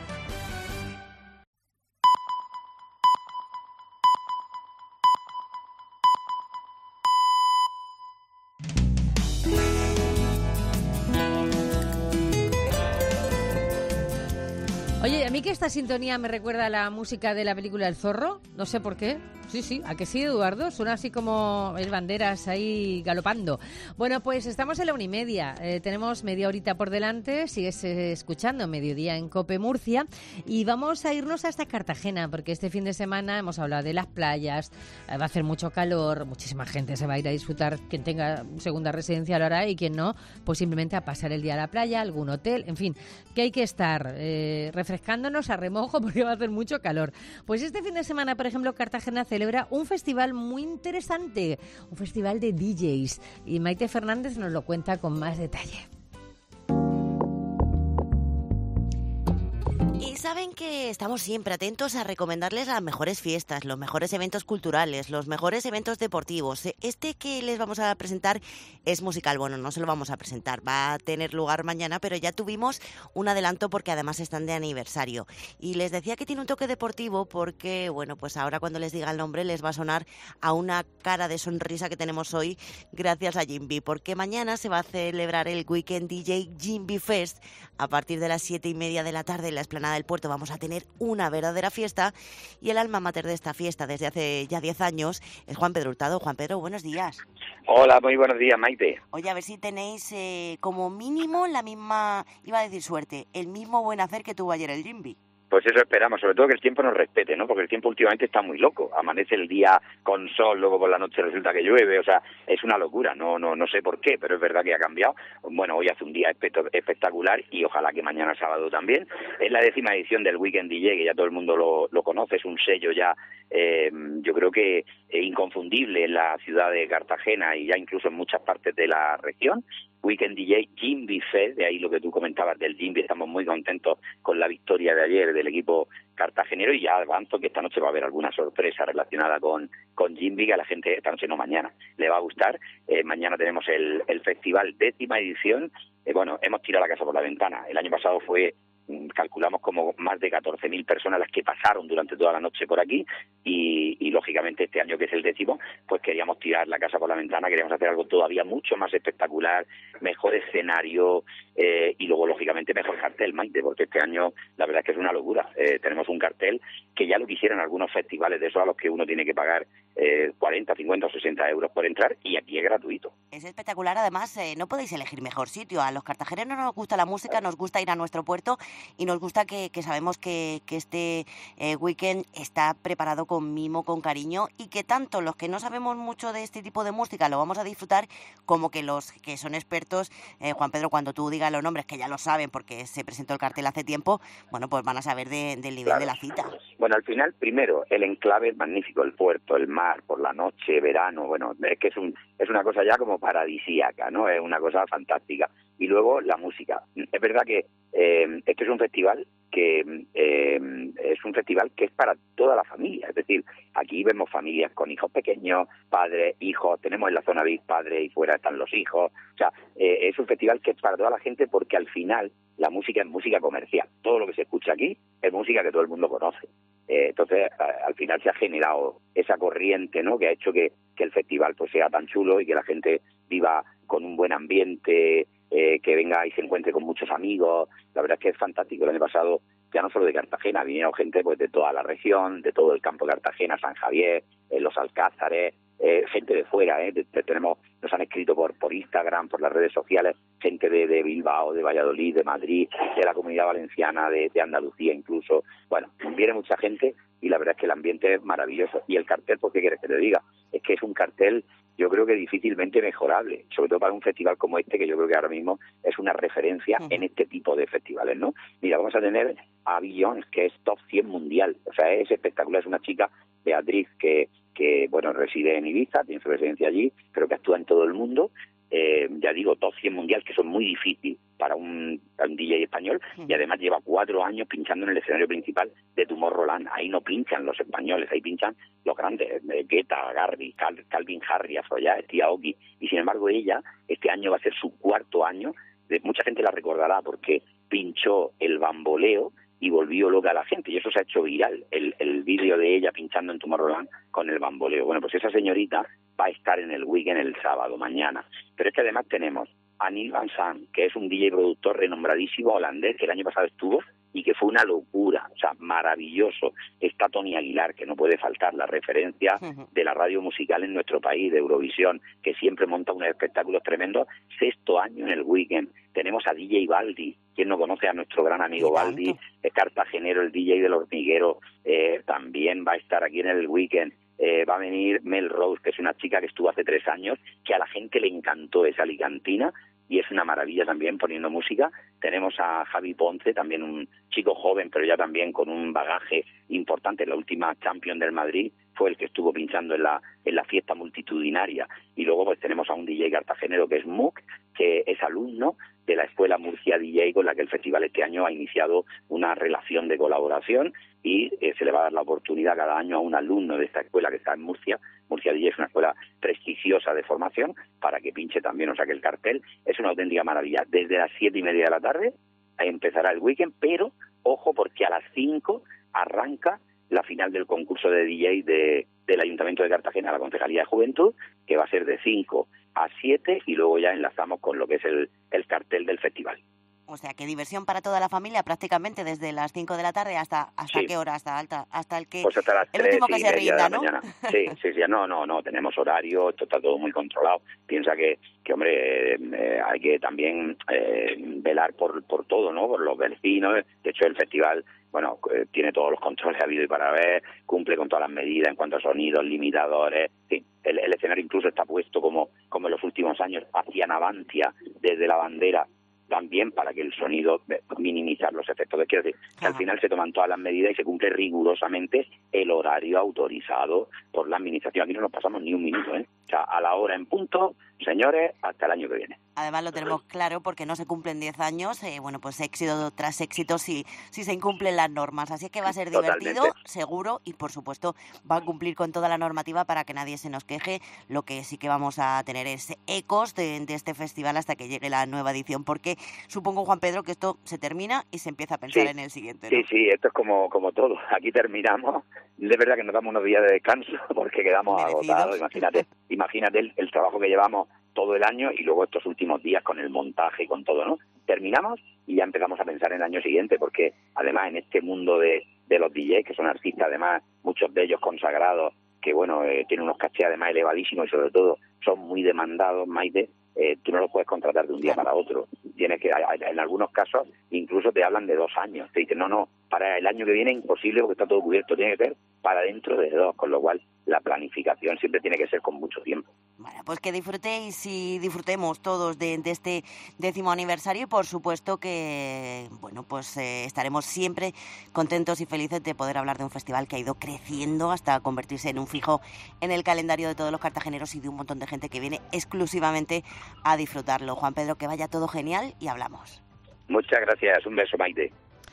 Oye, a mí que esta sintonía me recuerda a la música de la película El Zorro, no sé por qué. Sí, sí, ¿a que sí, Eduardo? Suena así como el banderas ahí galopando. Bueno, pues estamos en la una y media. Eh, tenemos media horita por delante. Sigues eh, escuchando Mediodía en COPE Murcia. Y vamos a irnos hasta Cartagena, porque este fin de semana hemos hablado de las playas. Eh, va a hacer mucho calor. Muchísima gente se va a ir a disfrutar. Quien tenga segunda residencia lo hará y quien no, pues simplemente a pasar el día a la playa, algún hotel. En fin, que hay que estar eh, refrescándonos a remojo porque va a hacer mucho calor. Pues este fin de semana, por ejemplo, Cartagena celebra un festival muy interesante, un festival de D Js, y Maite Fernández nos lo cuenta con más detalle. Y saben que estamos siempre atentos a recomendarles las mejores fiestas, los mejores eventos culturales, los mejores eventos deportivos. Este que les vamos a presentar es musical. Bueno, no se lo vamos a presentar, va a tener lugar mañana, pero ya tuvimos un adelanto porque además están de aniversario. Y les decía que tiene un toque deportivo porque, bueno, pues ahora cuando les diga el nombre les va a sonar a una cara de sonrisa que tenemos hoy gracias a Jimby, porque mañana se va a celebrar el Weekend D J Jimby Fest a partir de las siete y media de la tarde en la explanada del puerto. Vamos a tener una verdadera fiesta y el alma mater de esta fiesta desde hace ya diez años es Juan Pedro Hurtado. Juan Pedro, buenos días. Hola, muy buenos días, Maite. Oye, a ver si tenéis eh, como mínimo la misma, iba a decir suerte, el mismo buen hacer que tuvo ayer el Jimby. Pues eso esperamos, sobre todo que el tiempo nos respete, ¿no? Porque el tiempo últimamente está muy loco. Amanece el día con sol, luego por la noche resulta que llueve, o sea, es una locura. No no no sé por qué, pero es verdad que ha cambiado. Bueno, hoy hace un día espectacular y ojalá que mañana sábado también. Es la décima edición del Weekend D J, que ya todo el mundo lo, lo conoce, es un sello ya, eh, yo creo que eh, inconfundible en la ciudad de Cartagena y ya incluso en muchas partes de la región. Weekend D J Jimby Fest, de ahí lo que tú comentabas del Jimby, estamos muy contentos con la victoria de ayer del equipo cartagenero y ya avanzo que esta noche va a haber alguna sorpresa relacionada con, con Jimby, que a la gente esta noche no mañana le va a gustar. Eh, mañana tenemos el, el festival, décima edición. Eh, bueno, hemos tirado la casa por la ventana. El año pasado fue, calculamos como más de catorce mil personas las que pasaron durante toda la noche por aquí y, y lógicamente este año que es el décimo, pues queríamos tirar la casa por la ventana, queríamos hacer algo todavía mucho más espectacular, mejor escenario eh, y luego lógicamente mejor cartel, Maite, porque este año la verdad es que es una locura. Eh, tenemos un cartel que ya lo quisieran algunos festivales de esos a los que uno tiene que pagar eh, cuarenta, cincuenta o sesenta euros por entrar y aquí es gratuito. Es espectacular, además eh, no podéis elegir mejor sitio. A los cartageneros nos gusta la música, nos gusta ir a nuestro puerto y nos gusta que, que sabemos que, que este eh, weekend está preparado con mimo, con cariño y que tanto los que no sabemos mucho de este tipo de música lo vamos a disfrutar como que los que son expertos, eh, Juan Pedro, cuando tú digas los nombres, que ya lo saben porque se presentó el cartel hace tiempo, bueno, pues van a saber de, del nivel claro. de la cita. Bueno, al final, primero, el enclave es magnífico, el puerto, el mar, por la noche, verano, bueno, es que es, un, es una cosa ya como paradisíaca, ¿no? Es una cosa fantástica. Y luego la música. Es verdad que eh, este es un festival que eh, es un festival que es para toda la familia, es decir, aquí vemos familias con hijos pequeños, padres, hijos, tenemos en la zona V I P padres y fuera están los hijos, o sea, eh, es un festival que es para toda la gente porque al final la música es música comercial, todo lo que se escucha aquí es música que todo el mundo conoce. Eh, entonces, a, al final se ha generado esa corriente, ¿no?, que ha hecho que, que el festival pues sea tan chulo y que la gente viva con un buen ambiente, eh, que venga y se encuentre con muchos amigos. La verdad es que es fantástico. El año pasado, ya no solo de Cartagena, vinieron gente pues de toda la región, de todo el campo de Cartagena, San Javier, eh, los Alcázares, eh, gente de fuera, eh, de, de, tenemos, nos han escrito por por Instagram, por las redes sociales, gente de, de Bilbao, de Valladolid, de Madrid, de la Comunidad Valenciana, de, de Andalucía incluso. Bueno, viene mucha gente y la verdad es que el ambiente es maravilloso. Y el cartel, pues, ¿qué quieres que te diga? Es que es un cartel, yo creo que difícilmente mejorable, sobre todo para un festival como este, que yo creo que ahora mismo es una referencia uh-huh. en este tipo de festivales, ¿no? Mira, vamos a tener a Beyoncé, que es top cien mundial, o sea, es espectacular, es una chica, Beatriz, que, que bueno, reside en Ibiza, tiene su residencia allí, pero que actúa en todo el mundo. Eh, ya digo, top cien mundial, que son muy difícil para un, para un D J español, y además lleva cuatro años pinchando en el escenario principal de Tomorrowland. Ahí no pinchan los españoles, ahí pinchan los grandes, eh, Guetta, Garbi, Cal, Calvin Harris, Afroyá, Tía Aoki, y sin embargo ella, este año va a ser su cuarto año, de, mucha gente la recordará porque pinchó el bamboleo y volvió loca a la gente, y eso se ha hecho viral, el, el vídeo de ella pinchando en Tomorrowland con el bamboleo. Bueno, pues esa señorita va a estar en el weekend el sábado, mañana. Pero es que además tenemos a Neil Van Sant, que es un D J productor renombradísimo holandés, que el año pasado estuvo y que fue una locura, o sea, maravilloso. Está Tony Aguilar, que no puede faltar, la referencia de la radio musical en nuestro país, de Eurovisión, que siempre monta unos espectáculos tremendos. Sexto año en el weekend. Tenemos a D J Baldi, quien no conoce a nuestro gran amigo Baldi, es cartagenero, el D J del Hormiguero, eh, también va a estar aquí en el weekend. Eh, va a venir Mel Rose, que es una chica que estuvo hace tres años, que a la gente le encantó, esa alicantina, y es una maravilla también poniendo música. Tenemos a Javi Ponce, también un chico joven, pero ya también con un bagaje importante. La última Champion del Madrid fue el que estuvo pinchando en la en la fiesta multitudinaria. Y luego pues tenemos a un D J cartagenero que es Muk, que es alumno de la Escuela Murcia D J, con la que el festival este año ha iniciado una relación de colaboración, y eh, se le va a dar la oportunidad cada año a un alumno de esta escuela que está en Murcia. Murcia D J es una escuela prestigiosa de formación, para que pinche también, o sea que el cartel es una auténtica maravilla. Desde las siete y media de la tarde empezará el weekend, pero ojo, porque a las cinco arranca la final del concurso de D J de, del Ayuntamiento de Cartagena, la Concejalía de Juventud, que va a ser de cinco a siete, y luego ya enlazamos con lo que es el, el cartel del festival. O sea, que diversión para toda la familia prácticamente desde las cinco de la tarde hasta hasta sí. ¿Qué hora? Hasta alta, hasta el que pues hasta las el último que se rinda, ¿no? Sí, sí, sí, no, no, no, tenemos horario, esto está todo muy controlado. Piensa que, que hombre, eh, hay que también eh, velar por por todo, ¿no? Por los vecinos. De hecho, el festival, bueno, eh, tiene todos los controles habido y para ver, cumple con todas las medidas en cuanto a sonidos, limitadores, sí. El, el escenario incluso está puesto como como en los últimos años hacia Navantia, desde la bandera, también para que el sonido, minimizar los efectos. Quiero decir, que al final se toman todas las medidas y se cumple rigurosamente el horario autorizado por la administración. Aquí no nos pasamos ni un minuto, ¿eh? O sea, a la hora en punto, señores, hasta el año que viene. Además lo tenemos claro porque no se cumplen diez años, eh, bueno, pues éxito tras éxito si, si se incumplen las normas. Así que va a ser divertido, totalmente, seguro, y por supuesto va a cumplir con toda la normativa para que nadie se nos queje. Lo que sí que vamos a tener es ecos de, de este festival hasta que llegue la nueva edición, porque supongo, Juan Pedro, que esto se termina y se empieza a pensar sí, en el siguiente, ¿no? Sí, sí, esto es como, como todo. Aquí terminamos. De verdad que nos damos unos días de descanso porque quedamos merecidos, agotados. Imagínate, imagínate el, el trabajo que llevamos todo el año y luego estos últimos días con el montaje y con todo, ¿no? Terminamos y ya empezamos a pensar en el año siguiente, porque además en este mundo de, de los D Js, que son artistas además, muchos de ellos consagrados, que bueno, eh, tienen unos cachés además elevadísimos y sobre todo son muy demandados, Maite, eh, tú no los puedes contratar de un día para otro. Tienes que, en algunos casos, incluso te hablan de dos años. Te dicen, no, no, para el año que viene imposible porque está todo cubierto, tiene que ser para dentro de dos, con lo cual la planificación siempre tiene que ser con mucho tiempo. Bueno, pues que disfrutéis y disfrutemos todos de, de este décimo aniversario, y por supuesto que, bueno, pues eh, estaremos siempre contentos y felices de poder hablar de un festival que ha ido creciendo hasta convertirse en un fijo en el calendario de todos los cartageneros y de un montón de gente que viene exclusivamente a disfrutarlo. Juan Pedro, que vaya todo genial y hablamos. Muchas gracias, un beso, Maite.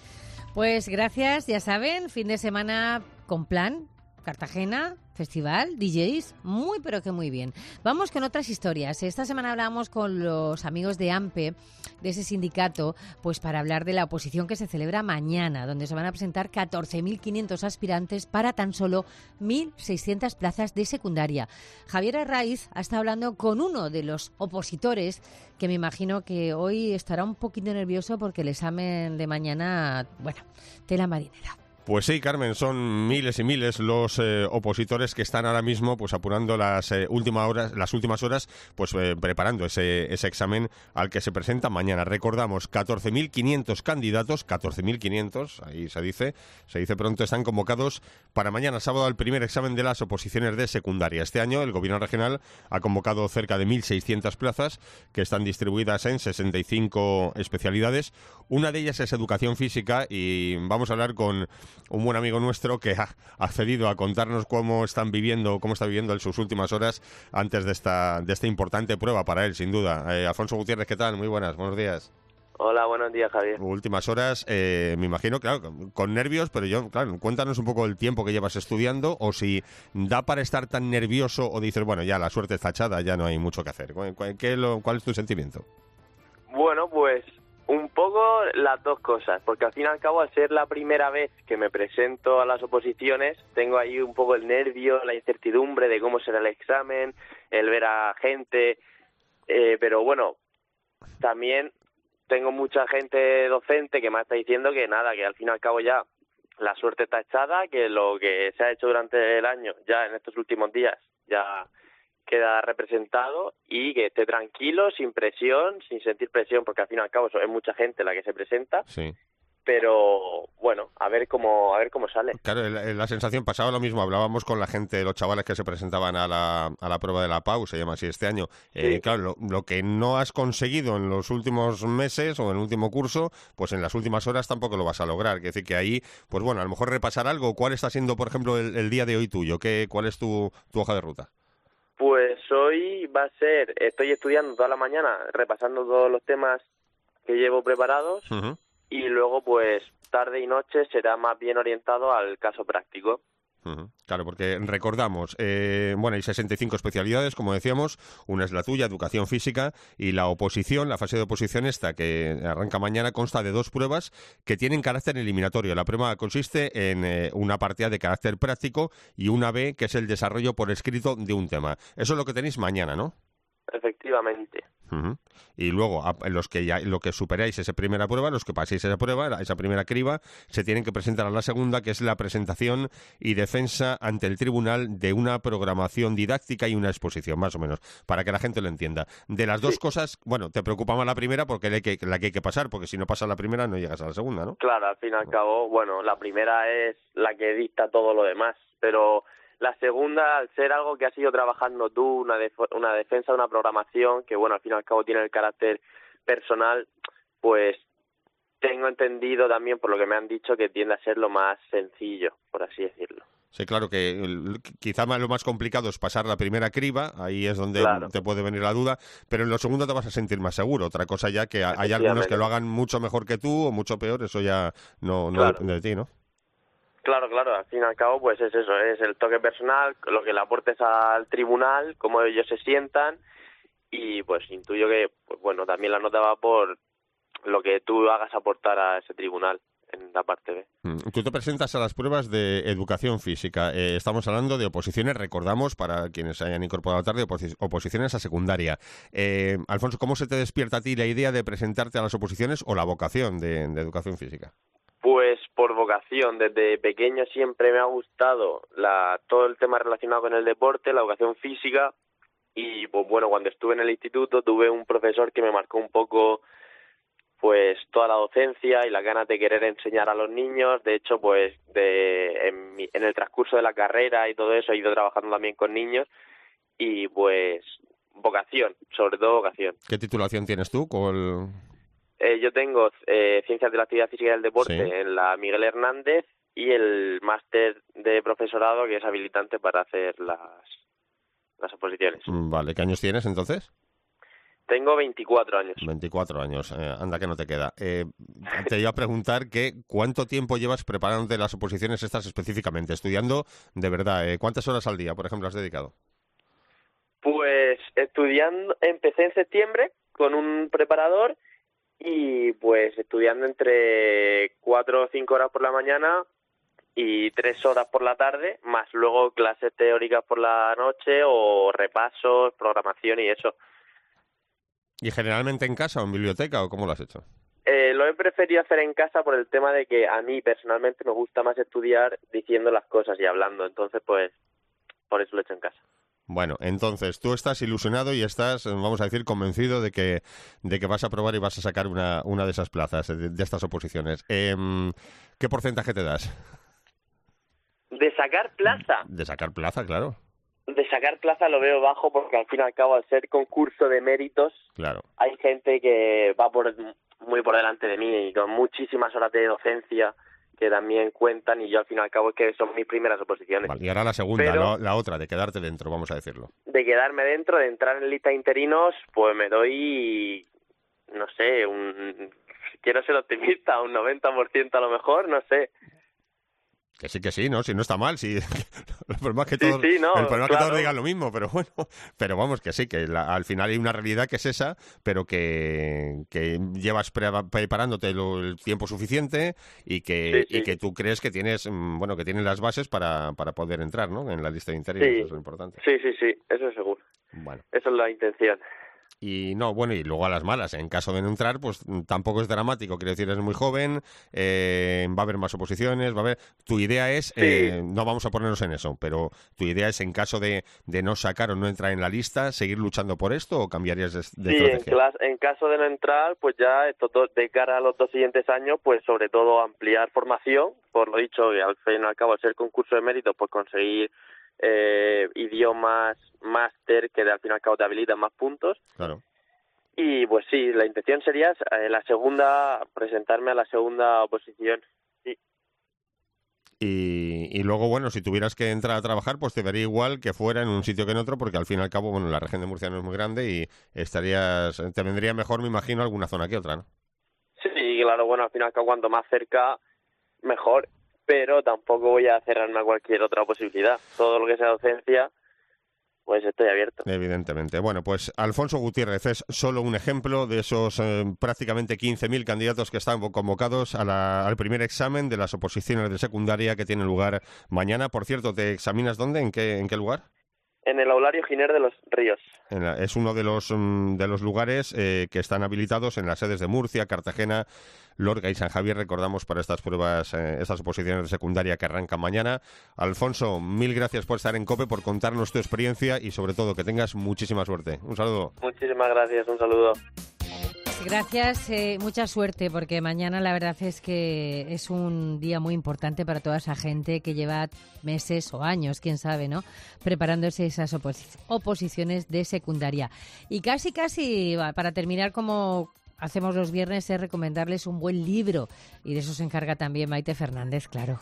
Pues gracias, ya saben, fin de semana con plan, Cartagena, festival, D Js, muy pero que muy bien. Vamos con otras historias. Esta semana hablamos con los amigos de AMPE, de ese sindicato, pues para hablar de la oposición que se celebra mañana, donde se van a presentar catorce mil quinientos aspirantes para tan solo mil seiscientas plazas de secundaria. Javier Arraiz ha estado hablando con uno de los opositores, que me imagino que hoy estará un poquito nervioso porque el examen de mañana, bueno, tela marinera. Pues sí, Carmen, son miles y miles los eh, opositores que están ahora mismo pues apurando las eh, últimas horas, las últimas horas, pues eh, preparando ese, ese examen al que se presenta mañana. Recordamos, catorce mil quinientos candidatos, catorce mil quinientos, ahí se dice, se dice pronto, están convocados para mañana sábado al primer examen de las oposiciones de secundaria. Este año el Gobierno regional ha convocado cerca de mil seiscientas plazas que están distribuidas en sesenta y cinco especialidades. Una de ellas es educación física y vamos a hablar con un buen amigo nuestro que ha accedido a contarnos cómo están viviendo, cómo está viviendo en sus últimas horas antes de esta, de esta importante prueba para él, sin duda. Eh, Alfonso Gutiérrez, ¿qué tal? Muy buenas, buenos días. Hola, buenos días, Javier. Últimas horas, eh, me imagino, claro, con nervios, pero yo, claro, cuéntanos un poco el tiempo que llevas estudiando o si da para estar tan nervioso o dices, bueno, ya la suerte está echada, ya no hay mucho que hacer. ¿Cuál, qué lo, cuál es tu sentimiento? Bueno, pues un poco las dos cosas, porque al fin y al cabo, al ser la primera vez que me presento a las oposiciones, tengo ahí un poco el nervio, la incertidumbre de cómo será el examen, el ver a gente, eh, pero bueno, también tengo mucha gente docente que me está diciendo que nada, que al fin y al cabo ya la suerte está echada, que lo que se ha hecho durante el año, ya en estos últimos días, ya queda representado y que esté tranquilo, sin presión, sin sentir presión, porque al fin y al cabo es mucha gente la que se presenta. Sí. Pero bueno, a ver cómo a ver cómo sale. Claro, la, la sensación pasaba lo mismo. Hablábamos con la gente, los chavales que se presentaban a la, a la prueba de la P A U, se llama así este año. Sí. Eh, claro, lo, lo que no has conseguido en los últimos meses o en el último curso, pues en las últimas horas tampoco lo vas a lograr. Quiere decir que ahí, pues bueno, a lo mejor repasar algo. ¿Cuál está siendo, por ejemplo, el, el día de hoy tuyo? ¿Qué, ¿Cuál es tu, tu hoja de ruta? Pues hoy va a ser, estoy estudiando toda la mañana, repasando todos los temas que llevo preparados. Uh-huh. Y luego, pues, tarde y noche será más bien orientado al caso práctico. Uh-huh. Claro, porque recordamos, eh, bueno, hay sesenta y cinco especialidades, como decíamos, una es la tuya, educación física, y la oposición, la fase de oposición esta, que arranca mañana, consta de dos pruebas que tienen carácter eliminatorio. La prueba consiste en eh, una partida de carácter práctico y una B, que es el desarrollo por escrito de un tema. Eso es lo que tenéis mañana, ¿no? Efectivamente. Uh-huh. Y luego, a, los que ya, lo que superáis esa primera prueba, los que paséis esa prueba, esa primera criba, se tienen que presentar a la segunda, que es la presentación y defensa ante el tribunal de una programación didáctica y una exposición, más o menos, para que la gente lo entienda. De las dos sí. cosas, bueno, te preocupa más la primera porque la que, la que hay que pasar, porque si no pasas la primera no llegas a la segunda, ¿no? Claro, al fin y al cabo, bueno, la primera es la que dicta todo lo demás, pero la segunda, al ser algo que has ido trabajando tú, una, def- una defensa de una programación que, bueno, al fin y al cabo tiene el carácter personal, pues tengo entendido también, por lo que me han dicho, que tiende a ser lo más sencillo, por así decirlo. Sí, claro que el, quizá lo más complicado es pasar la primera criba, ahí es donde claro. te puede venir la duda, pero en lo segundo te vas a sentir más seguro. Otra cosa ya que hay algunos que lo hagan mucho mejor que tú o mucho peor, eso ya no, no claro. depende de ti, ¿no? Claro, claro, al fin y al cabo pues es eso, es el toque personal, lo que le aportes al tribunal, cómo ellos se sientan y pues intuyo que, pues bueno, también la nota va por lo que tú hagas aportar a ese tribunal en la parte B. Tú te presentas a las pruebas de educación física, eh, estamos hablando de oposiciones, recordamos, para quienes hayan incorporado tarde, opos- oposiciones a secundaria. Eh, Alfonso, ¿cómo se te despierta a ti la idea de presentarte a las oposiciones o la vocación de, de educación física? Pues por vocación, desde pequeño siempre me ha gustado la, todo el tema relacionado con el deporte, la educación física y pues bueno, cuando estuve en el instituto tuve un profesor que me marcó un poco pues toda la docencia y las ganas de querer enseñar a los niños. De hecho, pues de en, mi, en el transcurso de la carrera y todo eso he ido trabajando también con niños y pues vocación, sobre todo vocación. ¿Qué titulación tienes tú? ¿Cuál... Eh, yo tengo eh, Ciencias de la Actividad Física y del Deporte sí. en la Miguel Hernández y el máster de profesorado que es habilitante para hacer las, las oposiciones. Vale, ¿qué años tienes entonces? Tengo veinticuatro años. veinticuatro años, eh, anda que no te queda. Eh, te iba a preguntar que ¿cuánto tiempo llevas preparándote las oposiciones estas específicamente? Estudiando de verdad, eh, ¿cuántas horas al día, por ejemplo, has dedicado? Pues estudiando, empecé en septiembre con un preparador y pues estudiando entre cuatro o cinco horas por la mañana y tres horas por la tarde, más luego clases teóricas por la noche o repasos, programación y eso. ¿Y generalmente en casa o en biblioteca o cómo lo has hecho? Eh, lo he preferido hacer en casa por el tema de que a mí personalmente me gusta más estudiar diciendo las cosas y hablando, entonces pues por eso lo he hecho en casa. Bueno, entonces tú estás ilusionado y estás, vamos a decir, convencido de que de que vas a probar y vas a sacar una, una de esas plazas, de, de estas oposiciones. Eh, ¿Qué porcentaje te das? ¿De sacar plaza? De sacar plaza, claro. De sacar plaza lo veo bajo porque al fin y al cabo, al ser concurso de méritos, claro, hay gente que va por muy por delante de mí y con muchísimas horas de docencia que también cuentan, y yo al fin y al cabo es que son mis primeras oposiciones. Vale, y ahora la segunda, Pero, la, la otra, de quedarte dentro, vamos a decirlo. De quedarme dentro, de entrar en lista de interinos, pues me doy, no sé, un quiero ser optimista, un noventa por ciento a lo mejor, no sé. Que sí, que sí, ¿no? Si no está mal, si el problema es que Sí, todos, sí, no, el problema es que claro. todos digan lo mismo, pero bueno, pero vamos, que sí, que la- al final hay una realidad que es esa, pero que, que llevas pre- preparándote lo- el tiempo suficiente y que, Sí, sí. y que tú crees que tienes, mm, bueno, que tienes las bases para, para poder entrar, ¿no? En la lista de interinos, Sí. eso es lo importante. Sí, sí, sí, eso es seguro. Bueno. Eso es la intención. Y no, bueno, y luego a las malas, en caso de no entrar, pues mm, tampoco es dramático, quiero decir, eres muy joven, eh, va a haber más oposiciones, va a haber... Tu idea es, eh, no vamos a ponernos en eso, pero tu idea es, en caso de, de no sacar o no entrar en la lista, ¿seguir luchando por esto o cambiarías de, de Sí, en, estrategia? clas- en caso de no entrar, pues ya estos dos, de cara a los dos siguientes años, pues sobre todo ampliar formación, por lo dicho, que al fin y al cabo, al ser concurso de méritos, pues conseguir eh, idiomas, máster, que al fin y al cabo te habilitan más puntos. Claro. Y pues sí, la intención sería eh, la segunda, presentarme a la segunda oposición. Sí. Y, y luego, bueno, si tuvieras que entrar a trabajar, pues te daría igual que fuera en un sitio que en otro, porque al fin y al cabo, bueno, la región de Murcia no es muy grande y estarías, te vendría mejor, me imagino, alguna zona que otra, ¿no? Sí, claro, bueno, al final cuanto más cerca, mejor, pero tampoco voy a cerrarme a cualquier otra posibilidad. Todo lo que sea docencia, pues estoy abierto. Evidentemente. Bueno, pues Alfonso Gutiérrez es solo un ejemplo de esos eh, prácticamente quince mil candidatos que están convocados a la- al primer examen de las oposiciones de secundaria que tiene lugar mañana. Por cierto, ¿te examinas dónde? ¿En qué, en qué lugar? En el Aulario Giner de los Ríos. En la- es uno de los mm, de los lugares eh, que están habilitados en las sedes de Murcia, Cartagena, Lorca y San Javier, recordamos, para estas pruebas, eh, estas oposiciones de secundaria que arrancan mañana. Alfonso, mil gracias por estar en COPE, por contarnos tu experiencia y sobre todo que tengas muchísima suerte. Un saludo. Muchísimas gracias, un saludo. Gracias, eh, mucha suerte, porque mañana la verdad es que es un día muy importante para toda esa gente que lleva meses o años, quién sabe, ¿no?, preparándose esas opos- oposiciones de secundaria. Y casi, casi, va, para terminar, como hacemos los viernes, es recomendarles un buen libro, y de eso se encarga también Maite Fernández, claro.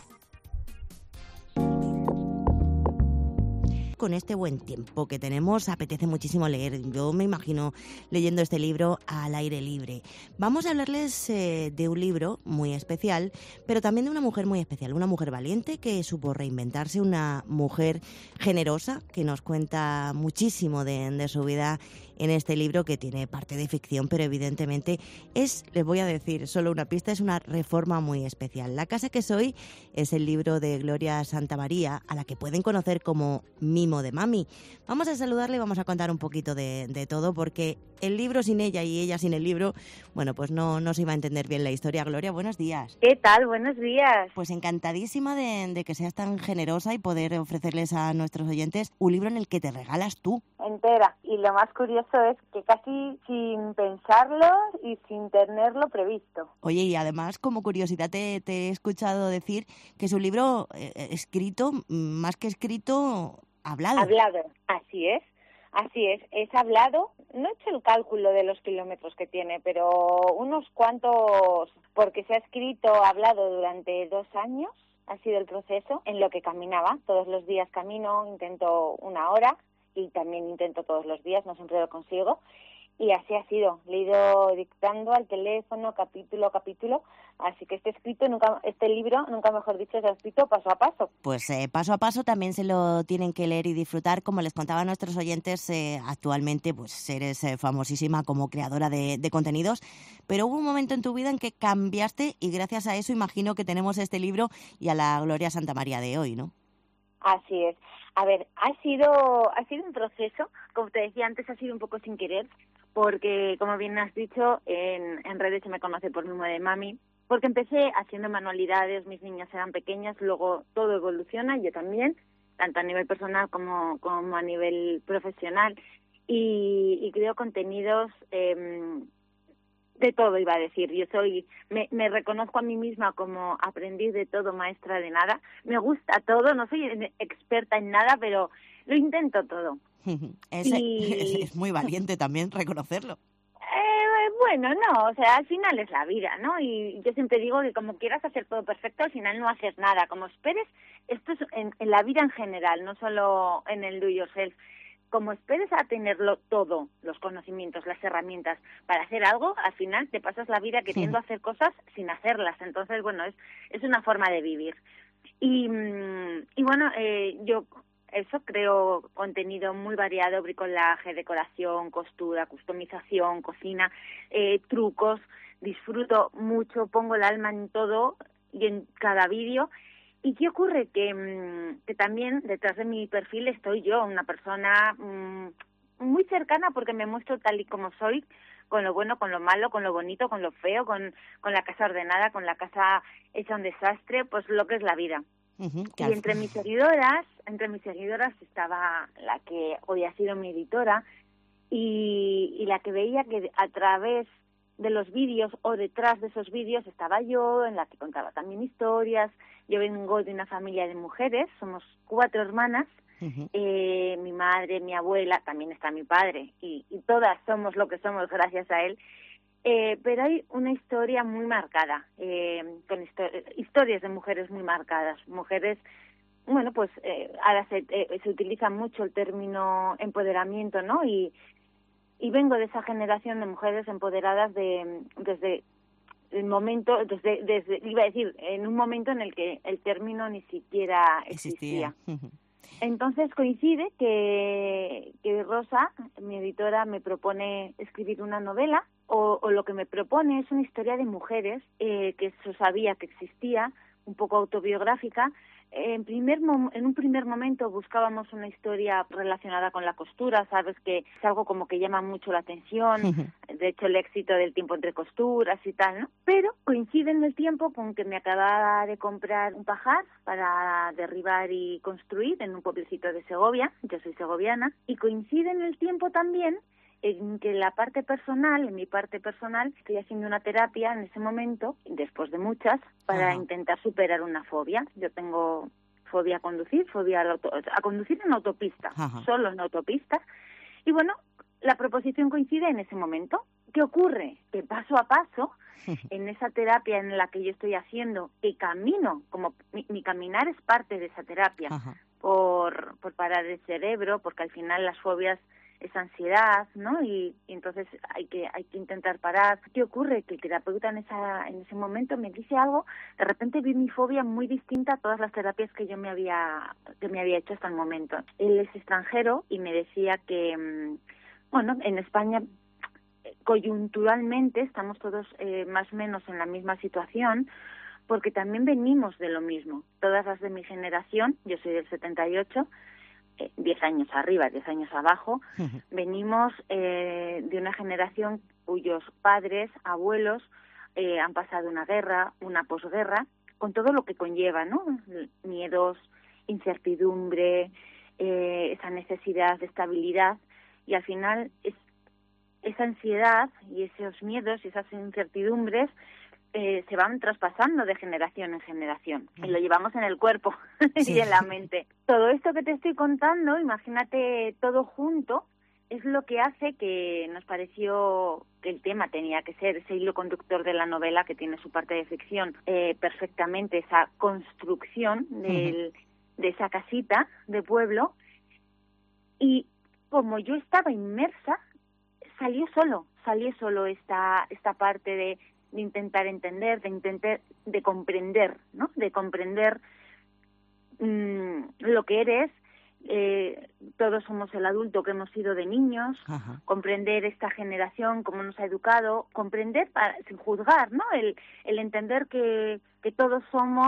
Con este buen tiempo que tenemos, apetece muchísimo leer. Yo me imagino leyendo este libro al aire libre. Vamos a hablarles eh, de un libro muy especial, pero también de una mujer muy especial, una mujer valiente que supo reinventarse, una mujer generosa que nos cuenta muchísimo de, de su vida en este libro, que tiene parte de ficción, pero evidentemente es, les voy a decir solo una pista, es una reforma muy especial. La casa que soy es el libro de Gloria Santamaría, a la que pueden conocer como Mimo de Mami. Vamos a saludarle y vamos a contar un poquito de, de todo, porque el libro sin ella y ella sin el libro, bueno, pues no, no se iba a entender bien la historia. Gloria, buenos días. ¿Qué tal? Buenos días. Pues encantadísima de, de que seas tan generosa y poder ofrecerles a nuestros oyentes un libro en el que te regalas tú. Entera. Y lo más curioso es que casi sin pensarlo y sin tenerlo previsto. Oye, y además, como curiosidad, te, te he escuchado decir que es un libro eh, escrito, más que escrito, hablado. Hablado, así es. Así es, es hablado, no he hecho el cálculo de los kilómetros que tiene, pero unos cuantos, porque se ha escrito, hablado durante dos años, ha sido el proceso en lo que caminaba. Todos los días camino, intento una hora y también intento todos los días, no siempre lo consigo. Y así ha sido, le he ido dictando al teléfono capítulo a capítulo, así que este escrito nunca, este libro, nunca mejor dicho, se ha escrito paso a paso. Pues eh, paso a paso también se lo tienen que leer y disfrutar. Como les contaba a nuestros oyentes, eh, actualmente pues eres eh, famosísima como creadora de, de contenidos, pero hubo un momento en tu vida en que cambiaste y gracias a eso imagino que tenemos este libro y a la Gloria Santamaría de hoy, ¿no? Así es. A ver, ha sido, ha sido un proceso, como te decía antes, ha sido un poco sin querer, porque, como bien has dicho, en, en redes se me conoce por Mimo de Mami, porque empecé haciendo manualidades, mis niñas eran pequeñas, luego todo evoluciona, yo también, tanto a nivel personal como, como a nivel profesional, y, y creo contenidos eh, de todo, iba a decir. Yo soy, me, me reconozco a mí misma como aprendiz de todo, maestra de nada. Me gusta todo, no soy experta en nada, pero lo intento todo. Es, y... es, es muy valiente también reconocerlo. Eh, bueno, no, o sea, al final es la vida, ¿no? Y yo siempre digo que como quieras hacer todo perfecto, al final no haces nada. Como esperes, esto es en, en la vida en general, no solo en el do yourself. Como esperes a tenerlo todo, los conocimientos, las herramientas para hacer algo, al final te pasas la vida queriendo sí. hacer cosas sin hacerlas. Entonces, bueno, es es una forma de vivir. Y, y bueno, eh, yo eso creo contenido muy variado, bricolaje, decoración, costura, customización, cocina, eh, trucos. Disfruto mucho, pongo el alma en todo y en cada vídeo. ¿Y qué ocurre? Que, que también detrás de mi perfil estoy yo, una persona mmm, muy cercana porque me muestro tal y como soy, con lo bueno, con lo malo, con lo bonito, con lo feo, con, con la casa ordenada, con la casa hecha un desastre, pues lo que es la vida. Uh-huh, y entre mis seguidoras, entre mis seguidoras estaba la que hoy ha sido mi editora y, y la que veía que a través de los vídeos o detrás de esos vídeos estaba yo, en la que contaba también historias. Yo vengo de una familia de mujeres, somos cuatro hermanas, uh-huh. eh, mi madre, mi abuela, también está mi padre, y, y todas somos lo que somos gracias a él. Eh, pero hay una historia muy marcada, eh, con histo- historias de mujeres muy marcadas, mujeres, bueno, pues eh, ahora se, eh, se utiliza mucho el término empoderamiento, ¿no? Y Y vengo de esa generación de mujeres empoderadas de desde el momento, desde, desde iba a decir, en un momento en el que el término ni siquiera existía. existía. Entonces coincide que, que Rosa, mi editora, me propone escribir una novela, o, o lo que me propone es una historia de mujeres, eh, que yo sabía que existía, un poco autobiográfica. En, primer mom- en un primer momento buscábamos una historia relacionada con la costura, sabes que es algo como que llama mucho la atención, uh-huh. de hecho el éxito del tiempo entre costuras y tal, ¿no? Pero coincide en el tiempo con que me acababa de comprar un pajar para derribar y construir en un pueblecito de Segovia, yo soy segoviana, y coincide en el tiempo también en que la parte personal, en mi parte personal, estoy haciendo una terapia en ese momento, después de muchas, para Ajá. intentar superar una fobia. Yo tengo fobia a conducir, fobia a, auto, a conducir en autopista, Ajá. solo en autopista. Y bueno, la proposición coincide en ese momento. ¿Qué ocurre? Que paso a paso, en esa terapia en la que yo estoy haciendo, que camino, como mi, mi caminar es parte de esa terapia, por, por parar el cerebro, porque al final las fobias es ansiedad, ¿no? Y, y entonces hay que hay que intentar parar. ¿Qué ocurre? Que el terapeuta en esa en ese momento me dice algo, de repente vi mi fobia muy distinta a todas las terapias que yo me había que me había hecho hasta el momento. Él es extranjero y me decía que, bueno, en España coyunturalmente estamos todos eh, más o menos en la misma situación, porque también venimos de lo mismo. Todas las de mi generación, yo soy del setenta y ocho, diez años arriba, diez años abajo, uh-huh. venimos eh, de una generación cuyos padres, abuelos, eh, han pasado una guerra, una posguerra, con todo lo que conlleva, ¿no? Miedos, incertidumbre, eh, esa necesidad de estabilidad, y al final es, esa ansiedad y esos miedos y esas incertidumbres Eh, se van traspasando de generación en generación y lo llevamos en el cuerpo sí. y en la mente. Todo esto que te estoy contando, imagínate todo junto, es lo que hace que nos pareció que el tema tenía que ser ese hilo conductor de la novela, que tiene su parte de ficción eh, perfectamente, esa construcción del, uh-huh. de esa casita de pueblo, y como yo estaba inmersa, salió solo, salió solo esta, esta parte de de intentar entender, de intentar, de comprender, ¿no? De comprender mmm, lo que eres. Eh, todos somos el adulto que hemos sido de niños. Ajá. Comprender esta generación, cómo nos ha educado, comprender para, sin juzgar, ¿no? El, el entender que, que todos somos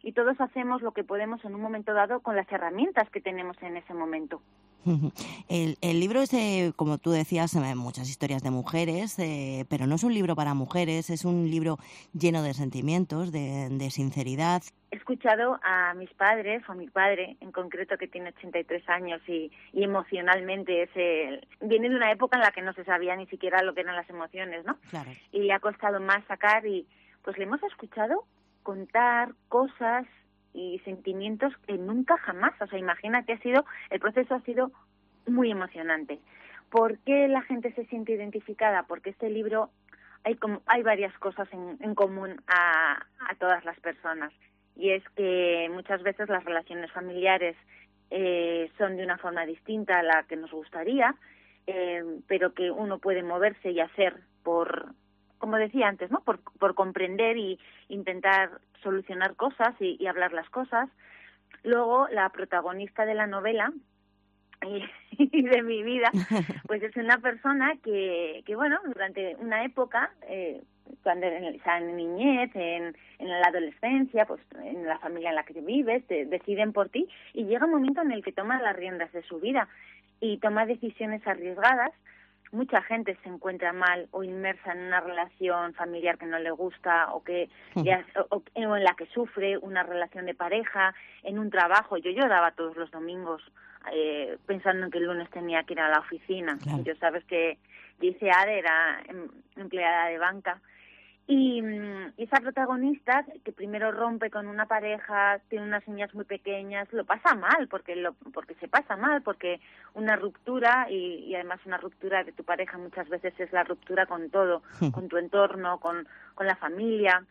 y todos hacemos lo que podemos en un momento dado con las herramientas que tenemos en ese momento. El, el libro es, eh, como tú decías, eh, muchas historias de mujeres, eh, pero no es un libro para mujeres, es un libro lleno de sentimientos, de, de sinceridad. He escuchado a mis padres, o a mi padre en concreto, que tiene ochenta y tres años y, y emocionalmente es el, viene de una época en la que no se sabía ni siquiera lo que eran las emociones, ¿no? Claro. Y le ha costado más sacar y pues le hemos escuchado contar cosas y sentimientos que nunca jamás, o sea, imagínate, ha sido, el proceso ha sido muy emocionante. ¿Por qué la gente se siente identificada? Porque este libro hay como, hay varias cosas en, en común a, a todas las personas, y es que muchas veces las relaciones familiares eh, son de una forma distinta a la que nos gustaría, eh, pero que uno puede moverse y hacer por, como decía antes, ¿no? Por, por comprender y intentar solucionar cosas y, y hablar las cosas. Luego, la protagonista de la novela y, y de mi vida, pues es una persona que, que bueno, durante una época, eh, cuando en, o sea, en niñez, en, en la adolescencia, pues en la familia en la que vives, te deciden por ti, y llega un momento en el que toma las riendas de su vida y toma decisiones arriesgadas. Mucha gente se encuentra mal o inmersa en una relación familiar que no le gusta o que le ha, o, o en la que sufre una relación de pareja, en un trabajo. Yo lloraba todos los domingos eh, pensando en que el lunes tenía que ir a la oficina. Claro. Yo sabes que dice Ade era em, empleada de banca. Y, y esa protagonista, que primero rompe con una pareja, tiene unas niñas muy pequeñas, lo pasa mal, porque lo porque se pasa mal, porque una ruptura, y, y además una ruptura de tu pareja muchas veces es la ruptura con todo, sí. con tu entorno, con, con la familia.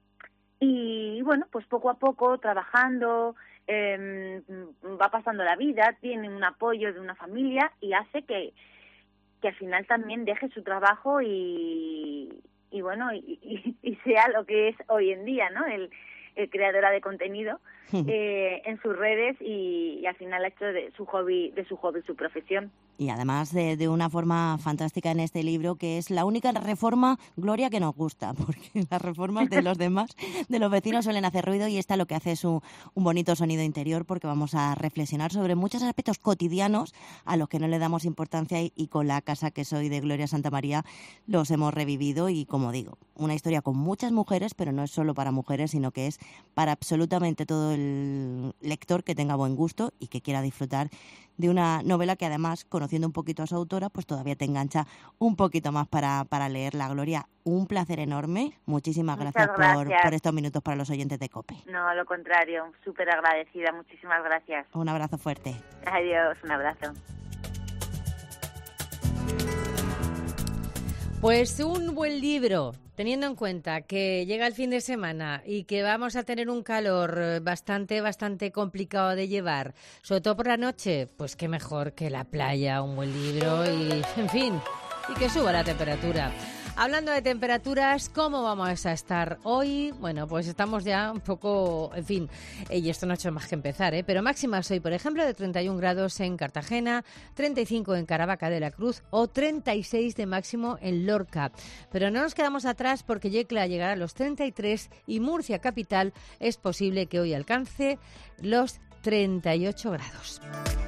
Y bueno, pues poco a poco, trabajando, eh, va pasando la vida, tiene un apoyo de una familia y hace que, que al final también deje su trabajo y... y bueno, y, y, y sea lo que es hoy en día, ¿no? El, el creadora de contenido eh, en sus redes y, y al final ha hecho de su hobby, de su hobby su profesión. Y además de, de una forma fantástica en este libro, que es la única reforma, Gloria, que nos gusta, porque las reformas de los demás, de los vecinos, suelen hacer ruido, y esta lo que hace es un, un bonito sonido interior, porque vamos a reflexionar sobre muchos aspectos cotidianos a los que no le damos importancia, y, y con La casa que soy de Gloria Santamaría los hemos revivido. Y como digo, una historia con muchas mujeres, pero no es solo para mujeres, sino que es para absolutamente todo el lector que tenga buen gusto y que quiera disfrutar de una novela que, además, conociendo un poquito a su autora, pues todavía te engancha un poquito más para, para leerla. Gloria, un placer enorme. Muchísimas gracias, gracias. Por, por estos minutos para los oyentes de COPE. No, lo contrario, súper agradecida. Muchísimas gracias. Un abrazo fuerte. Adiós, un abrazo. Pues un buen libro, teniendo en cuenta que llega el fin de semana y que vamos a tener un calor bastante, bastante complicado de llevar, sobre todo por la noche, pues qué mejor que la playa, un buen libro y, en fin, y que suba la temperatura. Hablando de temperaturas, ¿cómo vamos a estar hoy? Bueno, pues estamos ya un poco, en fin, y esto no ha hecho más que empezar, ¿eh? Pero máximas hoy, por ejemplo, de treinta y un grados en Cartagena, treinta y cinco en Caravaca de la Cruz o treinta y seis de máximo en Lorca. Pero no nos quedamos atrás, porque Yecla llegará a los treinta y tres y Murcia capital es posible que hoy alcance los treinta y ocho grados.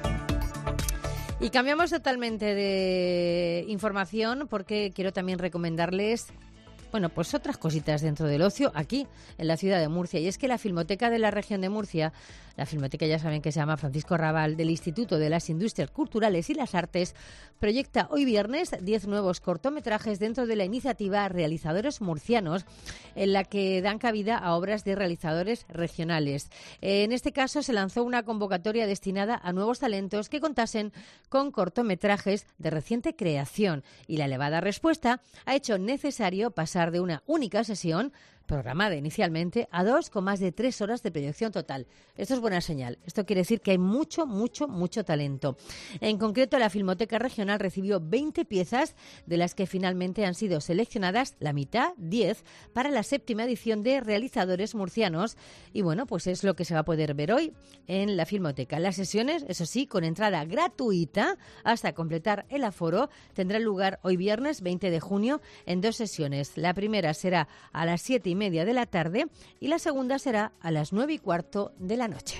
Y cambiamos totalmente de información, porque quiero también recomendarles, bueno, pues otras cositas dentro del ocio aquí en la ciudad de Murcia. Y es que la Filmoteca de la región de Murcia, la Filmoteca ya saben que se llama Francisco Rabal, del Instituto de las Industrias Culturales y las Artes, proyecta hoy viernes diez nuevos cortometrajes dentro de la iniciativa Realizadores Murcianos, en la que dan cabida a obras de realizadores regionales. En este caso se lanzó una convocatoria destinada a nuevos talentos que contasen con cortometrajes de reciente creación, y la elevada respuesta ha hecho necesario pasar de una única sesión, programada inicialmente, a dos con más de tres horas de proyección total. Esto es buena señal. Esto quiere decir que hay mucho, mucho, mucho talento. En concreto, la Filmoteca Regional recibió veinte piezas, de las que finalmente han sido seleccionadas la mitad, diez, para la séptima edición de Realizadores Murcianos. Y bueno, pues es lo que se va a poder ver hoy en la Filmoteca. Las sesiones, eso sí, con entrada gratuita hasta completar el aforo, tendrán lugar hoy viernes veinte de junio en dos sesiones. La primera será a las siete y y media de la tarde y la segunda será a las nueve y cuarto de la noche.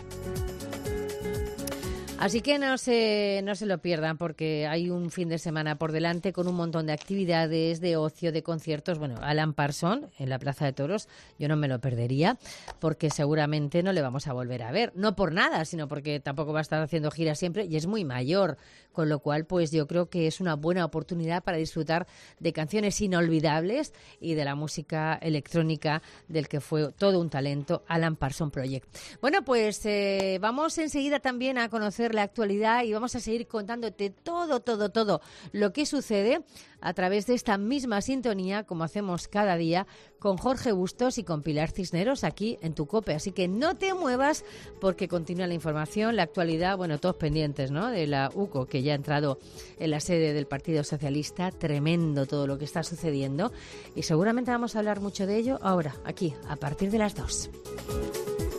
Así que no se, no se lo pierdan porque hay un fin de semana por delante con un montón de actividades, de ocio, de conciertos. Bueno, Alan Parsons en la Plaza de Toros yo no me lo perdería porque seguramente no le vamos a volver a ver. No por nada, sino porque tampoco va a estar haciendo giras siempre y es muy mayor. Con lo cual, pues yo creo que es una buena oportunidad para disfrutar de canciones inolvidables y de la música electrónica del que fue todo un talento, Alan Parsons Project. Bueno, pues eh, vamos enseguida también a conocer la actualidad y vamos a seguir contándote todo, todo, todo lo que sucede a través de esta misma sintonía, como hacemos cada día, con Jorge Bustos y con Pilar Cisneros aquí en tu COPE. Así que no te muevas porque continúa la información, la actualidad, bueno, todos pendientes, ¿no?, de la U C O, que ya ha entrado en la sede del Partido Socialista. Tremendo todo lo que está sucediendo y seguramente vamos a hablar mucho de ello ahora, aquí, a partir de las dos.